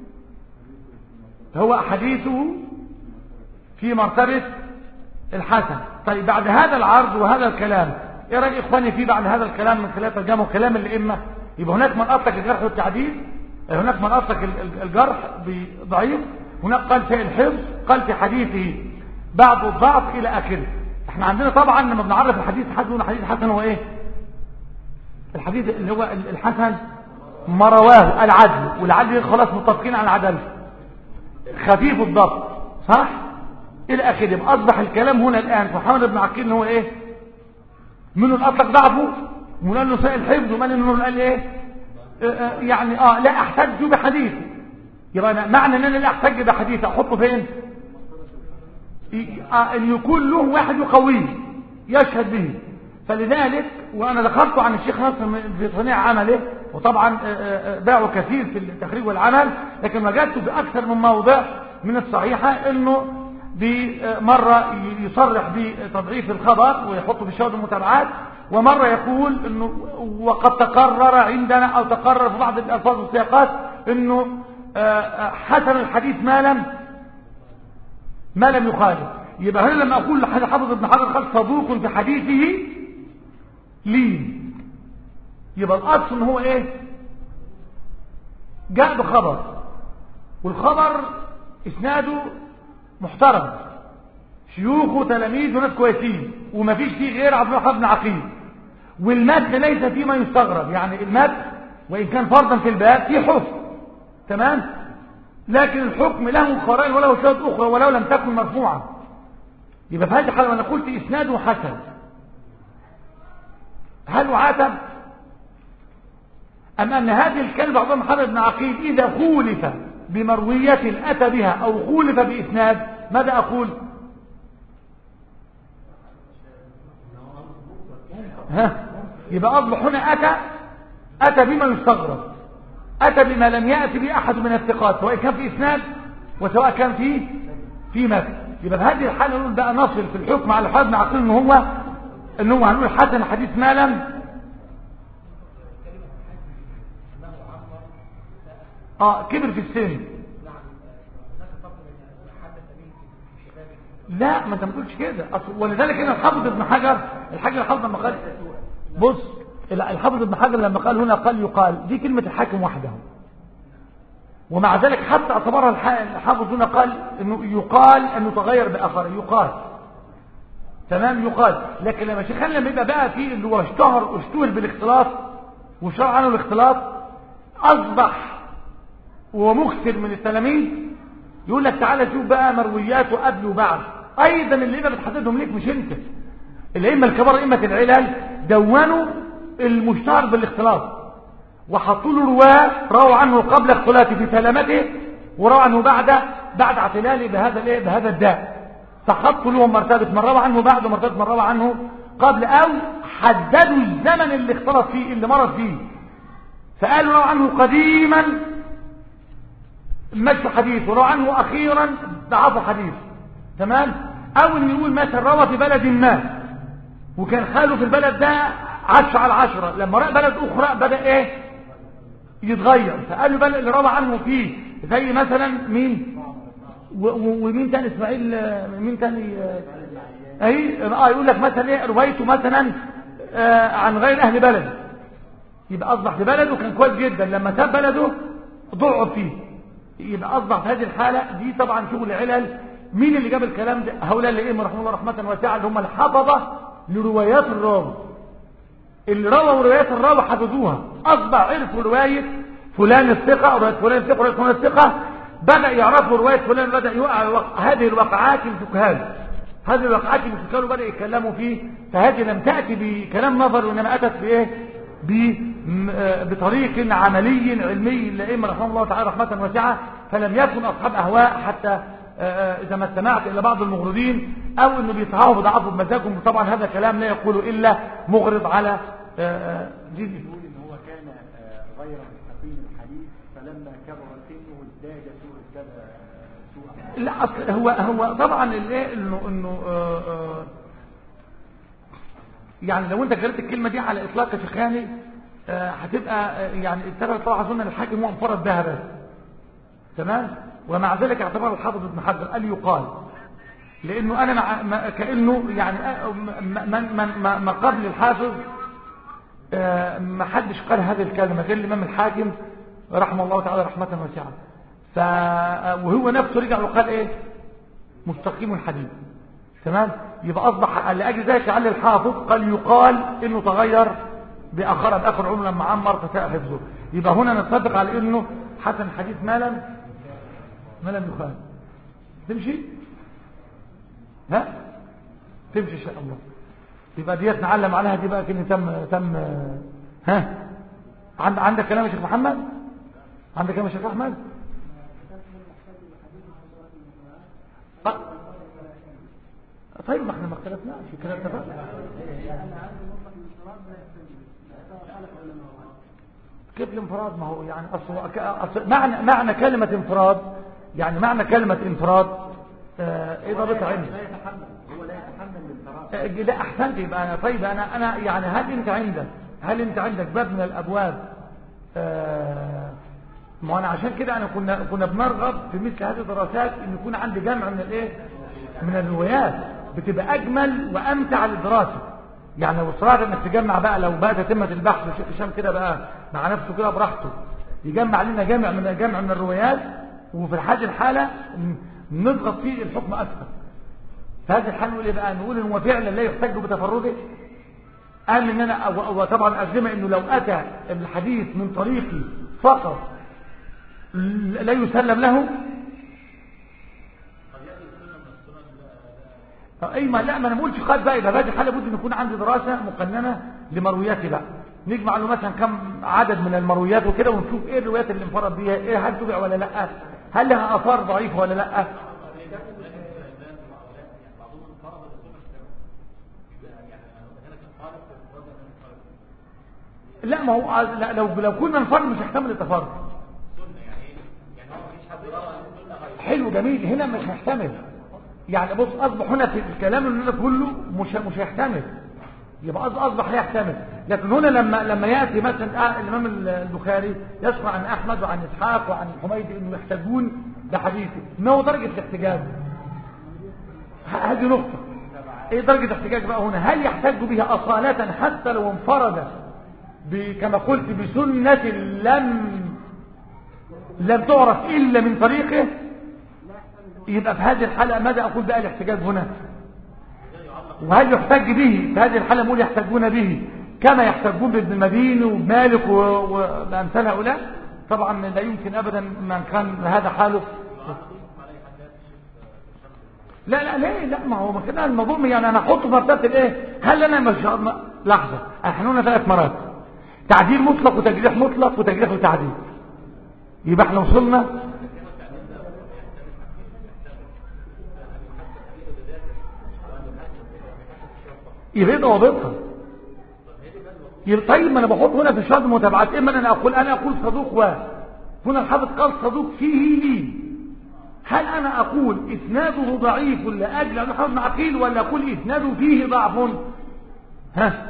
هو حديثه في مرتبة الحسن. طيب بعد هذا العرض وهذا الكلام ايه رأي اخواني فيه بعد هذا الكلام من خلال ترجمه كلام الائمه؟ يبقى هناك من اطلق الجرح والتعديل، هناك من اطلق الجرح بضعيف، هناك قال في الحفظ، قال في حديثه بعض الضعف الى اخره. احنا عندنا طبعا لما بنعرف الحديث حسن، الحديث حسن هو ايه؟ الحديث اللي هو الحسن ما رواه العدل، والعدل خلاص متفقين على العدل، خفيف الضبط، صح الى اخره. يبقى اصبح الكلام هنا الان في محمد بن عقيل هو ايه؟ منه الاطلق ضعفه، ومن قال له سائل الحفظ، ومن انه قال ايه؟ يعني لا احتج بحديثه. يبقى معنى ان انا لا احتج بحديثه احطه فين؟ ان يكون له واحد يقويه يشهد به. فلذلك وانا ذكرت عن الشيخ ناصر في صنيع عمله، وطبعا باعوا كثير في التخريج والعمل، لكن وجدت باكثر من موضع من الصحيحه انه بمره يصرح بتضعيف الخبر ويحطه في شواهد المتابعات، ومره يقول انه وقد تقرر عندنا او تقرر في بعض الالفاظ والسياقات انه حسن الحديث ما لم يخالف. يبقى هنا لما اقول حافظ ابن حجر قال صدوق في حديثه لين، يبقى الاصل ان هو ايه؟ جاء بخبر، والخبر اسناده محترم، شيوخه تلاميذه ناس كويسين، وما فيش فيه غير عبد الله بن عقيل، والمتن ليس فيه ما يستغرب. يعني المتن وان كان فرضا في الباب فيه حكم، تمام، لكن الحكم له قرائن وله شهود اخرى ولو لم تكن مرفوعه. يبقى في هذه الحاله انا قلت اسناده حسن، هل يعاتب ام ان هذه الكلمه عبد الله محمد بن عقيل اذا خولف بمرويه اتى بها او خولف باسناد ماذا اقول؟ يبقى اصبح هنا اتى بما يستغرب، اتى بما لم ياتي به احد من الثقات، سواء كان في اسناد وسواء كان في متن. يبقى في هذه الحاله نقول بقى نصل في الحكم على حد عقيل ان هو هنقول حسن حديث ما لم كبر في السن. لا ما انت ما تقولش كده، ولذلك هنا الحافظ ابن حجر الحافظ لما قال بص، الحافظ ابن حجر لما قال هنا قال يقال، دي كلمه الحاكم وحده، ومع ذلك حتى اعتبرها الحافظ هنا قال انه يقال انه تغير باخر، يقال تمام يقال. لكن لما شيخنا لما يبقى بقى في اللي هو اشتهر بالاختلاط وشرع عنه الاختلاط، اصبح ومكثر من التلاميذ يقول لك تعالى شوف بقى مروياته قبل وبعد. ايضا اللي انت بتحددهم ليك مش انت، الائمه الكبار ائمه العلل دونوا المشتهر بالاختلاط وحطوا له رواه رووا عنه قبل اختلاطه في سلامته ورووا عنه بعد اعتلاله بهذا الداء، فحطوا لهم مرتبه من روى عنه بعد ومرتبه من روى عنه قبل، او حددوا الزمن اللي اختلط فيه اللي مرض فيه، فقالوا روى عنه قديما مشوا حديث، وروى عنه اخيرا ضعفوا حديث، تمام. او ان يقول مثلا روى في بلد ما وكان خاله في البلد ده 10 على 10، لما رأى بلد اخرى بدا ايه يتغير، فقالوا بلد اللي روى عنه فيه زي مثلا مين ومين تاني اسماعيل مين تاني يقول لك مثلا ايه روايته مثلا عن غير اهل بلده، يبقى اصبح في بلده كان كويس جدا، لما ساب بلده ضعف فيه. يبقى اصبح في هذه الحاله دي طبعا شغل علل. مين اللي جاب الكلام ده؟ هؤلاء اللي رحمه الله رحمه واسعه، اللي هم الحفظه لروايات الراوي، اللي رووا روايات الراوي حفظوها، اصبح عرفوا روايه فلان الثقه، روايه فلان الثقه، روايه فلان الثقه، بدا يعرفوا روايه فلان، بدا يقع هذه الوقعات الفقهاء، هذه الوقعات الفقهاء بدا يتكلموا فيه. فهذه لم تاتي بكلام نظر، وانما اتت بايه؟ بطريق عملي علمي الائمه رحمه الله تعالى رحمه واسعه. فلم يكن اصحاب اهواء، حتى اذا ما استمعت الى بعض المغرضين او انه بيصححوا بضعفوا بمزاجهم. طبعا هذا كلام لا يقوله الا مغرض على يقول ان هو كان غير مستقيم الحديث فلما كبر سنه ازداد سوءا. لا اصل هو طبعا الايه انه يعني لو انت قلت الكلمه دي على اطلاق يا شيخاني هتبقى يعني اتبع طبعا سنه الحاكم هو انفرد بها بس تمام. ومع ذلك اعتبر الحافظ ابن حجر قال يقال لانه انا كانه يعني ما قبل الحافظ ما حدش قال هذه الكلمه غير الامام الحاكم رحمه الله تعالى رحمه واسعه. وهو نفسه رجع وقال ايه مستقيم الحديث تمام. يبقى اصبح لاجل ذلك على الحافظ قال يقال انه تغير باخر عمره لما عمر فساء حفظه. يبقى هنا نصدق على انه حسن الحديث ما لم يخالف. تمشي ها تمشي ان شاء الله. يبقى ديت نعلم عليها دي بقى كلمه تم ها. عندك كلام يا شيخ محمد؟ عندك كلام يا شيخ احمد؟ طيب ما احنا ما اختلفناش الكلام ده. كيف الانفراد؟ ما هو يعني اصل معنى كلمه انفراد يعني معنى كلمه انفراد ايه ضابطها عندي؟ هو لا يتحمل الانفراد. لا احسنت. يبقى انا طيب انا يعني هل انت عندك باب من الابواب ما انا عشان كده انا كنا بنرغب في مثل هذه الدراسات ان يكون عندي جمع من الايه من الروايات بتبقى اجمل وامتع للدراسه. يعني لو صراحه انك تجمع بقى لو بقى تتمه البحث الشيخ هشام كده بقى مع نفسه كده براحته يجمع لنا جمع من الروايات وفي الحاله نضغط فيه الحكم اكثر. في هذه الحاله نقول ايه بقى؟ نقول ان هو فعلا لا يحتج بتفرده قال ان انا وطبعا ازمه انه لو اتى الحديث من طريقي فقط لا يسلم له. اي ما لا ما انا بقولش خد بقى. يبقى هذه الحاله بد ان يكون عندي دراسه مقننه لمروياتي بقى نجمع له مثلا كم عدد من المرويات وكده ونشوف ايه الروايات اللي انفرد بيها ايه هل تبع ولا لا هل لها اثار ضعيفه ولا لا. لا ما هو لا لو كنا نفرد مش هيحتمل التفرد. حلو جميل هنا مش هيحتمل. يعني بص اصبح هنا في الكلام اللي كله مش هيحتمل. يبقى اصبح هيحتمل. لكن هنا لما ياتي مثلا الامام البخاري يذكر عن احمد وعن اسحاق وعن حميد انه يحتاجون بحديثه ما هو درجه الاحتجاج؟ هذه نقطه. ايه درجه الاحتجاج بقى هنا؟ هل يحتج بها اصاله حتى لو انفرد كما قلت بسنه لم تعرف الا من طريقه؟ يبقى في هذه الحالة ماذا أقول بقى الاحتجاج هنا؟ وهل يحتج به؟ في هذه الحالة نقول يحتجون به كما يحتجون بابن المديني ومالك وأمثال هؤلاء. طبعا لا يمكن أبدا من كان هذا حاله. لا ما هو كده الموضوع يعني أنا أحطه في مرتبة الإيه؟ هل أنا مش لحظة احنا هنا 3 مرات تعديل مطلق وتجريح مطلق وتجريح وتعديل. يبقى احنا وصلنا يبقى ضابطها. طيب ما انا بحط هنا في الشرط متابعات. اما انا اقول صدوق هنا الحافظ قال صدوق فيه لي. هل انا اقول اسناده ضعيف لاجل ان حافظ عقيل ولا اقول اسناده فيه ضعف؟ ها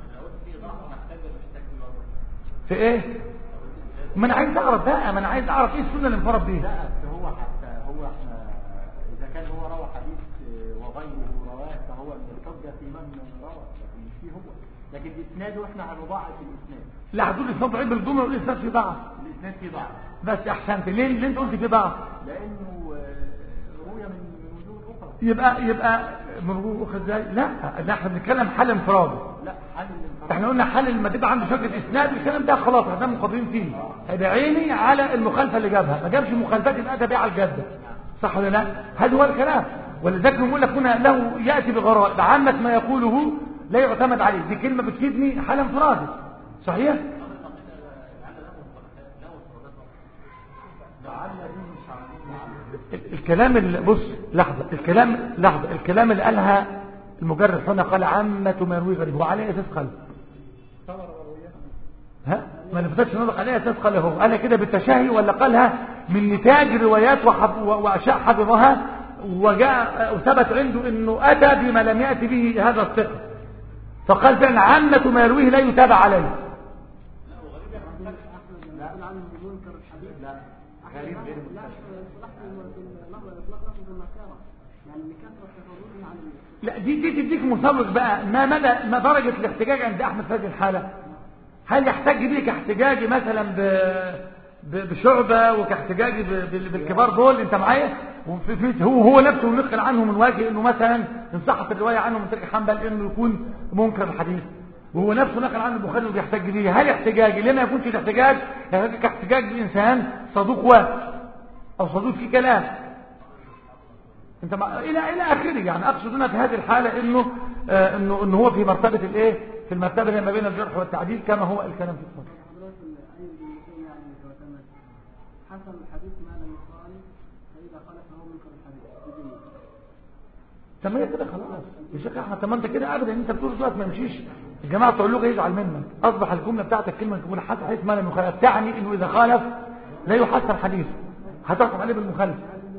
في ايه؟ ما انا عايز اعرف بقى. ما انا عايز اعرف ايه السنه اللي انفرد بيها. لا هو احنا اذا كان هو روى حديث وغيره رواه فهو من الحجه في من روى لكن مش فيه هو. لكن اسناده احنا هنضاعف الاسناد. لا هتقول الاسناد ضعيف بالجمله والاسناد فيه ضعف. الاسناد فيه ضعف بس احسنت. ليه انت قلت فيه ضعف؟ لانه روي من وجوه اخرى. يبقى من وجوه اخرى ازاي؟ لا احنا بنتكلم حال انفراد. لا حال الانفراد. احنا قلنا حال لما تبقى عندي شكل اسناد الكلام ده خلاص احنا مقدرين فيه. هيبقى عيني على المخالفه اللي جابها. ما جابش مخالفات يبقى ده بيع على الجده. صح ولا لا؟ هذا هو الكلام. ولذلك نقول لك هنا له ياتي بغرائب عامه ما يقوله لا يعتمد عليه. دي كلمه بتفيدني حال انفراد. صحيح؟ لعل دي مش عارفين الكلام اللي بص لحظة الكلام اللي قالها المجرد هنا قال عامة ما يروي غريب وعليه اساس قال ها ما نفتش نطق عليه اساس قال هو قالها كده بالتشهي ولا قالها من نتاج روايات واشياء حفظها وجاء وثبت عنده انه اتى بما لم ياتي به هذا الثقه فقال فعلا عامة ما يرويه لا يتابع عليه. غريب غير لا دي تديك مسوق بقى ما درجة الاحتجاج عند احمد في هذه الحالة. هل يحتج بيه كاحتجاجي مثلا بشعبة وكاحتجاجي بالكبار دول انت معايا هو نفسه نقل عنه من وجه انه مثلا انصحت الرواية عنه من ترك حنبل انه يكون منكر الحديث وهو نفسه نقل عنه البخاري وبيحتج بيه. هل احتجاجي لما يكونش الاحتجاج يعني كاحتجاج بانسان صدوق واحد او صدوق في كلام انت الى اخره. يعني اقصد هنا في هذه الحاله انه هو في مرتبه الايه في المرتبه اللي ما بين الجرح والتعديل كما هو الكلام في الفصل. حسن الحديث ما لم يقال فاذا خالف فهو منكر الحديث. طب هي كده خلاص يا شيخ احمد. طب ما انت كده ابدا انت بتقول دلوقتي ما يمشيش الجماعه بتوع اللغه يزعل منك. اصبح الجمله بتاعتك كلمه تقول حسن الحديث ما لم يخالف تعني انه اذا خالف لا يحسن حديث هتحكم عليه بالمخالفه.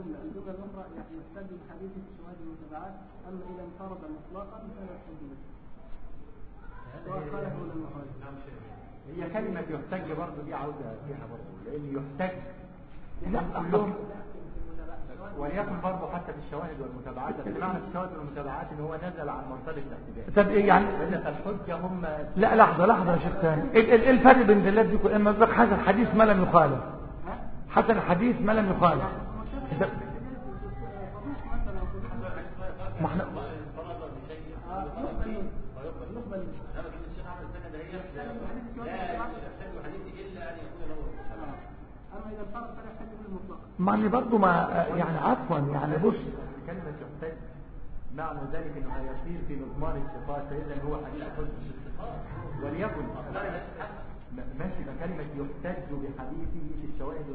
أما إذا انفرد مطلقا فلا يحتج به سواء خالف ولا مخالف. هي كلمة يحتج برضه دي عاوزة فيها برضه لأن يحتج كلهم وليكن برضه حتى في الشواهد والمتابعات. بس معنى الشواهد والمتابعات إن هو نزل عن مرتبة الاحتجاج. طب ايه يعني فالحجة هم لا لحظة يا شيخ ثاني ايه الفرق بين دلات دي كلها؟ اما حسن الحديث ما لم يخالف حسن الحديث ما لم يخالف ما احنا ما اللي برضه ما يعني عفوا يعني بص كلمة يحتج معنى ذلك انه هيصير في مضمار الثقات فاذا هو حديث وليكن ماشي كلمة يحتج بحديثه في الشواهد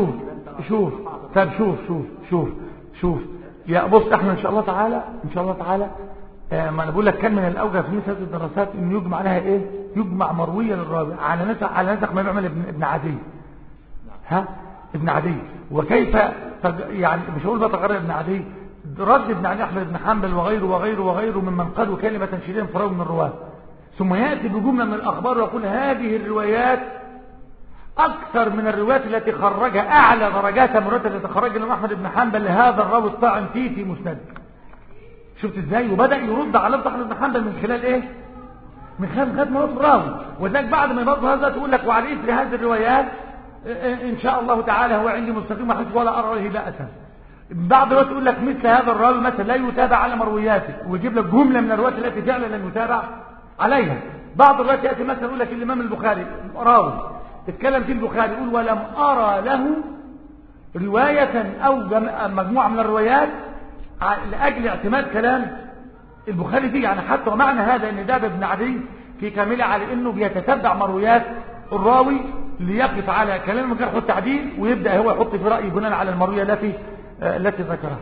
والمتابعات. شوف يا بص احنا ان شاء الله تعالى ما انا بقول لك كان من الاوجه في مثل هذه الدراسات انه يجمع عليها ايه يجمع مرويه للراوي على نسق ما بيعمل ابن عدي ابن عدي وكيف يعني مش هقول بقى تغير ابن عدي رد ابن عدي احمد بن حنبل وغيره ممن قالوا كلمه شديده في راوي من الرواه ثم ياتي بجمله من الاخبار ويقول هذه الروايات اكثر من الروايات التي خرجها اعلى درجات مرتبه التي خرجها الامام احمد بن حنبل لهذا الراوي الطاعن في مسند. شفت ازاي وبدا يرد على احمد بن حنبل من خلال ايه من خلال ما هو الراوي وذلك بعد ما يبطل هذا تقول لك وعلى اثر هذه الروايات ان شاء الله تعالى هو عندي مستقيم وحديث ولا ارى له بأسا. بعض الوقت يقول لك مثل هذا الراوي مثلا لا يتابع على مروياته ويجيب لك جمله من الروايات التي فعلا لم يتابع عليها. بعض الروايات ياتي مثلا يقول لك الامام البخاري راوي اتكلم في البخاري يقول ولم ارى له روايه او مجموعه من الروايات لاجل اعتماد كلام البخاري فيه. يعني حتى ومعنى هذا ان ده ابن عدي في كامله على انه بيتتبع مرويات الراوي ليقف على كلام الجرح والتعديل ويبدا هو يحط في رايه بناء على المرويه التي ذكرها.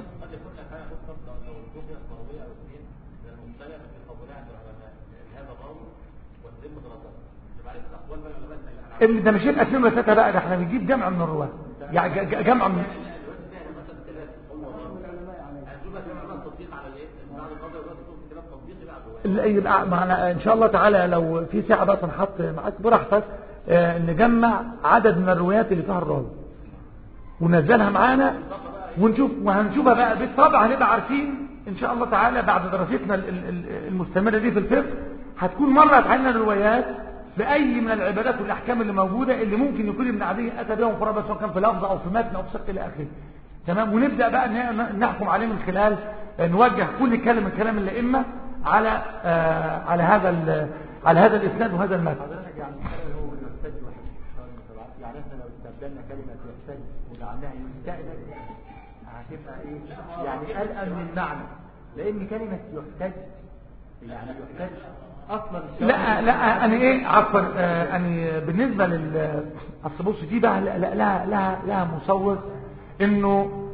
ده مش يبقى 2 و3 بقى ده احنا بنجيب جمع من الرواه يعني جمع من يبقى معنا ان شاء الله تعالى لو في ساعه بقى نحط معاك براحتك نجمع عدد من الروايات اللي فيها الراوي وننزلها معانا ونشوف وهنشوفها بقى بالطبع هنبقى عارفين ان شاء الله تعالى بعد دراستنا المستمره دي في الفقه هتكون مرت علينا الروايات باي من العبادات والاحكام اللي موجوده اللي ممكن يكون ابن عدي اتى بها انفرادا سواء كان في لفظ او في متن او في سق الى اخره. تمام ونبدا بقى نحكم عليه من خلال نوجه كل كلمه من كلام الائمه على هذا الاسناد وهذا المتن. يعني هو يحتج يعني احنا لو استبدلنا كلمه يحتج وجعلناها يستأنف هتبقى ايه يعني الأن من المعنى لان كلمه يحتج يعني يحتج اصلا لا انا ايه عفوا انا بالنسبه اصل بص دي بقى لها مصور انه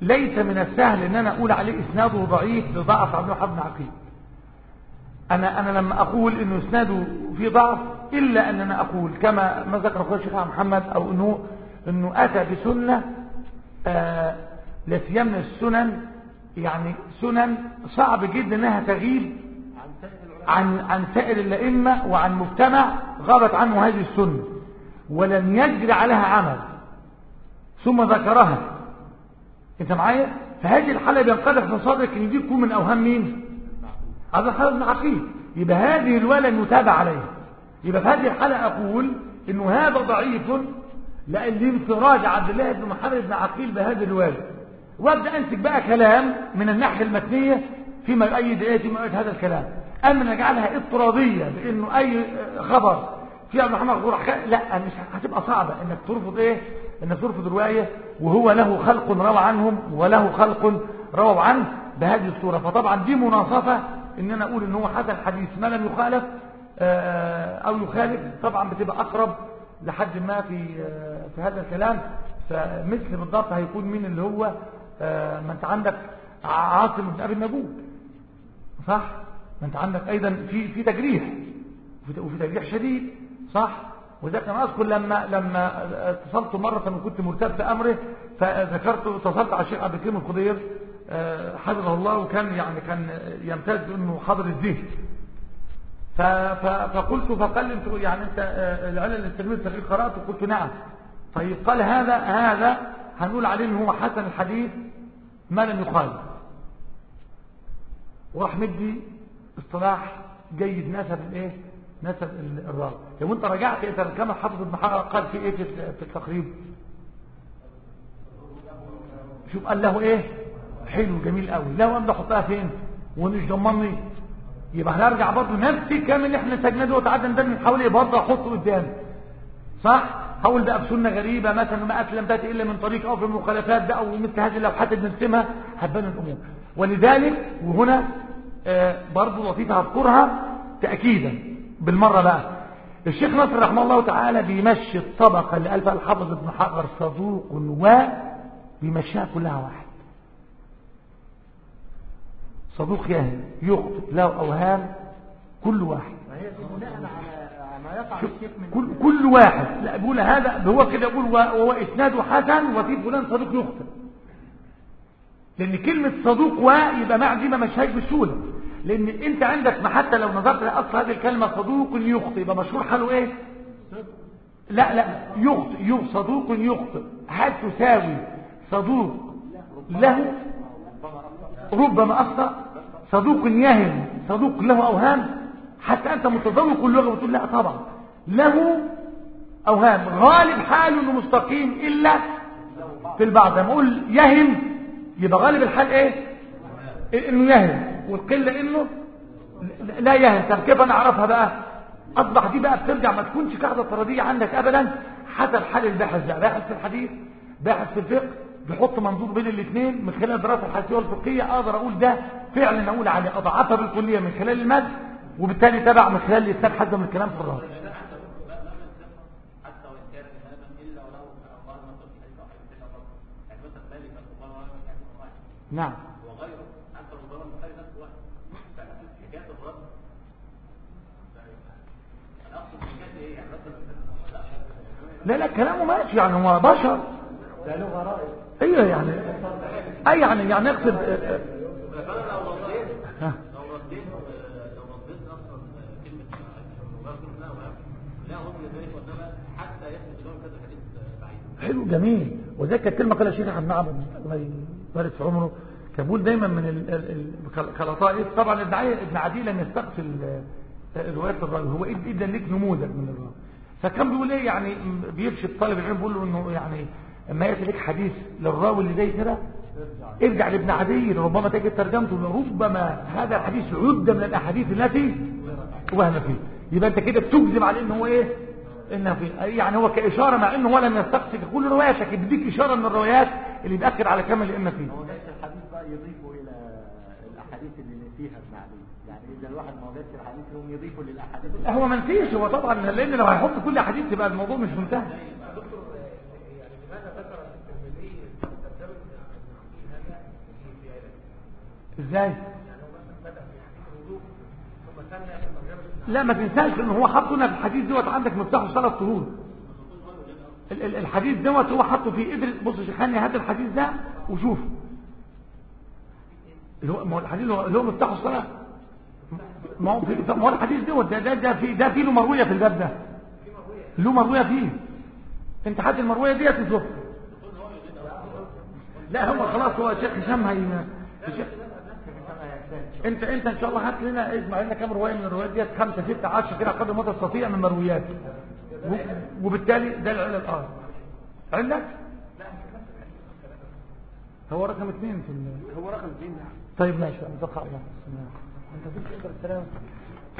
ليس من السهل ان انا اقول عليه اسناده ضعيف لضعف عبد الوهاب بن عقيل. انا لما اقول انه اسناده فيه ضعف الا ان انا اقول كما ما ذكر اخويا الشيخ محمد او انه اتى بسنه لا سيما من السنن، يعني سنن صعب جدا انها تغيب عن سائر الائمه وعن مجتمع غابت عنه هذه السنه ولم يجري عليها عمل ثم ذكرها. انت معايا؟ فهذه الحاله بينقدح في صدرك ان دي تكون من اوهام مين؟ عبد الوهاب بن عقيل. يبقى هذه الولا يتابع عليها. يبقى في هذه الحاله اقول انه هذا ضعيف لانفراد عبد الله بن محمد بن عقيل بهذا الولا، وابدا انتج بقى كلام من الناحيه المتنيه فيما يؤيد فيما يؤيد هذا الكلام. اما نجعلها اضطراديه بانه اي خبر في عبد محمد غورح لا، مش هتبقى صعبه انك ترفض انك ترفض روايه وهو له خلق روى عنهم وله خلق روى عنه بهذه الصوره. فطبعا دي مناصفه ان انا اقول ان هو حسن حديث ما لم يخالف او يخالف، طبعا بتبقى اقرب لحد ما في هذا الكلام. فمثل بالضبط هيكون مين اللي هو ما انت عندك عاصم بن ابي النجود، صح؟ ما انت عندك ايضا في تجريح وفي تجريح شديد، صح؟ وذلك انا اذكر لما اتصلت مره وكنت مرتب في امره فذكرت اتصلت على الشيخ عبد الكريم الخضير حفظه الله، وكان كان يمتاز بانه حاضر الذهن. فقلت فقال لي انت انت العلل التلميذ الصغير قرات؟ وقلت نعم. طيب قال هذا هنقول عليه ان هو حسن الحديث ما لم يخالف، وراح مدي اصطلاح جيد نسب الراوي. لو انت رجعت انت كما حافظ ابن حجر قال في في التقريب، شوف قال له حلو جميل قوي، له امدا احطها فين ومش ضمني. يبقى هنرجع برضه نفس الكلام اللي احنا سجناه وتعدى ده من حوالي برضه احطه قدامي، صح؟ هقول بقى بسنه غريبه مثلا ما لم تاتي الا من طريق او في المخالفات ده او مثل هذه اللوحات اللي بنرسمها هتبان الامور. ولذلك وهنا برضه لطيفه هذكرها تاكيدا بالمره بقى، الشيخ نصر رحمه الله تعالى بيمشي الطبقه اللي الفها الحافظ ابن حجر صدوق بيمشيها كلها واحد. صدوق يخطئ له اوهام كل واحد، هي دي بناء على ما يقع الشيخ من كل واحد. لا بيقول هذا هو كده يقول وهو اسناده حسن وفي فلان صدوق يخطئ، لان كلمه صدوق يبقى مع دي ما مشاش بسهوله، لان انت عندك حتى لو نظرت لاصل هذه الكلمه صدوق يخطئ يبقى مشهور حاله لا يخطئ صدوق يخطئ، هل تساوي صدوق له ربما اخطا؟ صدوق يهم صدوق له اوهام؟ حتى انت متذوق اللغه وتقول لا طبعا له اوهام، غالب حاله انه مستقيم الا في البعض. لما اقول يهم يبقى غالب الحال انه يهم، والقله انه لا يهم. طب كيف انا اعرفها بقى؟ اصبح دي بقى بترجع ما تكونش قاعده طرديه عندك ابدا، حسب حال الباحث ده، باحث في الحديث باحث في الفقه بيحط منظور بين الاثنين من خلال الدراسه الحديثيه والفقهيه، اقدر اقول ده فعلا اقول عليه اضعفها بالكليه من خلال المد، وبالتالي تبع من خلال الاسناد حسب من الكلام في الراوي. نعم وغيره حتى لو ضرب مخالف نفس الوقت حكايه الرد انا اقصد حكايه يعني لا كلامه ماشي، هو بشر ده لغه رائع. ايوه يعني اقصد فانا لو رديت اصلا كلمه لا هم لذلك وانما حتى يثبت لهم كذا حديث بعيد. حلو جميل. وذلك الكلمه قال الشيخ احمد معبد الله يبارك في عمره كان بيقول دايما من كلطائف. طبعا ابن عدي لم يستقصي روايه الراوي، هو ادى لك نموذج من الراوي، فكان بيقول يعني بيرشد طالب العلم بيقول له انه يعني اما ياتي لك حديث للراوي اللي زي كده ارجع لابن عدي، ربما تجد ترجمته ربما هذا الحديث عد من الاحاديث التي وهم فيه. يبقى انت كده بتجزم على انه انه في يعني هو كاشاره، مع انه هو لم يستقصي كل رواياتك، بيديك اشاره من الروايات اللي بيأكد على كمال الائمه فيه. هو نفس الحديث بقى يضيفوا الى الاحاديث اللي فيها ابن عدي، يعني اذا الواحد ما وجدش الحديث يقوم يضيفوا للاحاديث. هو ما نسيش، هو طبعا لان لو هيحط كل حديث يبقى الموضوع مش منتهي. ازاي؟ لا ما تنساش ان هو حاطه هنا في الحديث دوت عندك مفتاح صلاة طهور. الحديث دوت هو حاطه في ادرس. بص يا شيخاني هات الحديث ده وشوف ما هو الحديث اللي هو مفتاح الصلاة. ما هو الحديث دوت ده فيه له مروية في الباب ده، له مروية فيه. انت حد المروية ديت تشوف. لا هو خلاص هو شيخ هشام انت ان شاء الله هات لنا اجمع لنا كام روايه من الروايات ديت 5 6 10 كده قدر ما تستطيع من مرويات، وبالتالي ده العلة الآن عندك هو رقم 2 في هو رقم 2. طيب ماشي نتوقع الله. انت تقدر السلام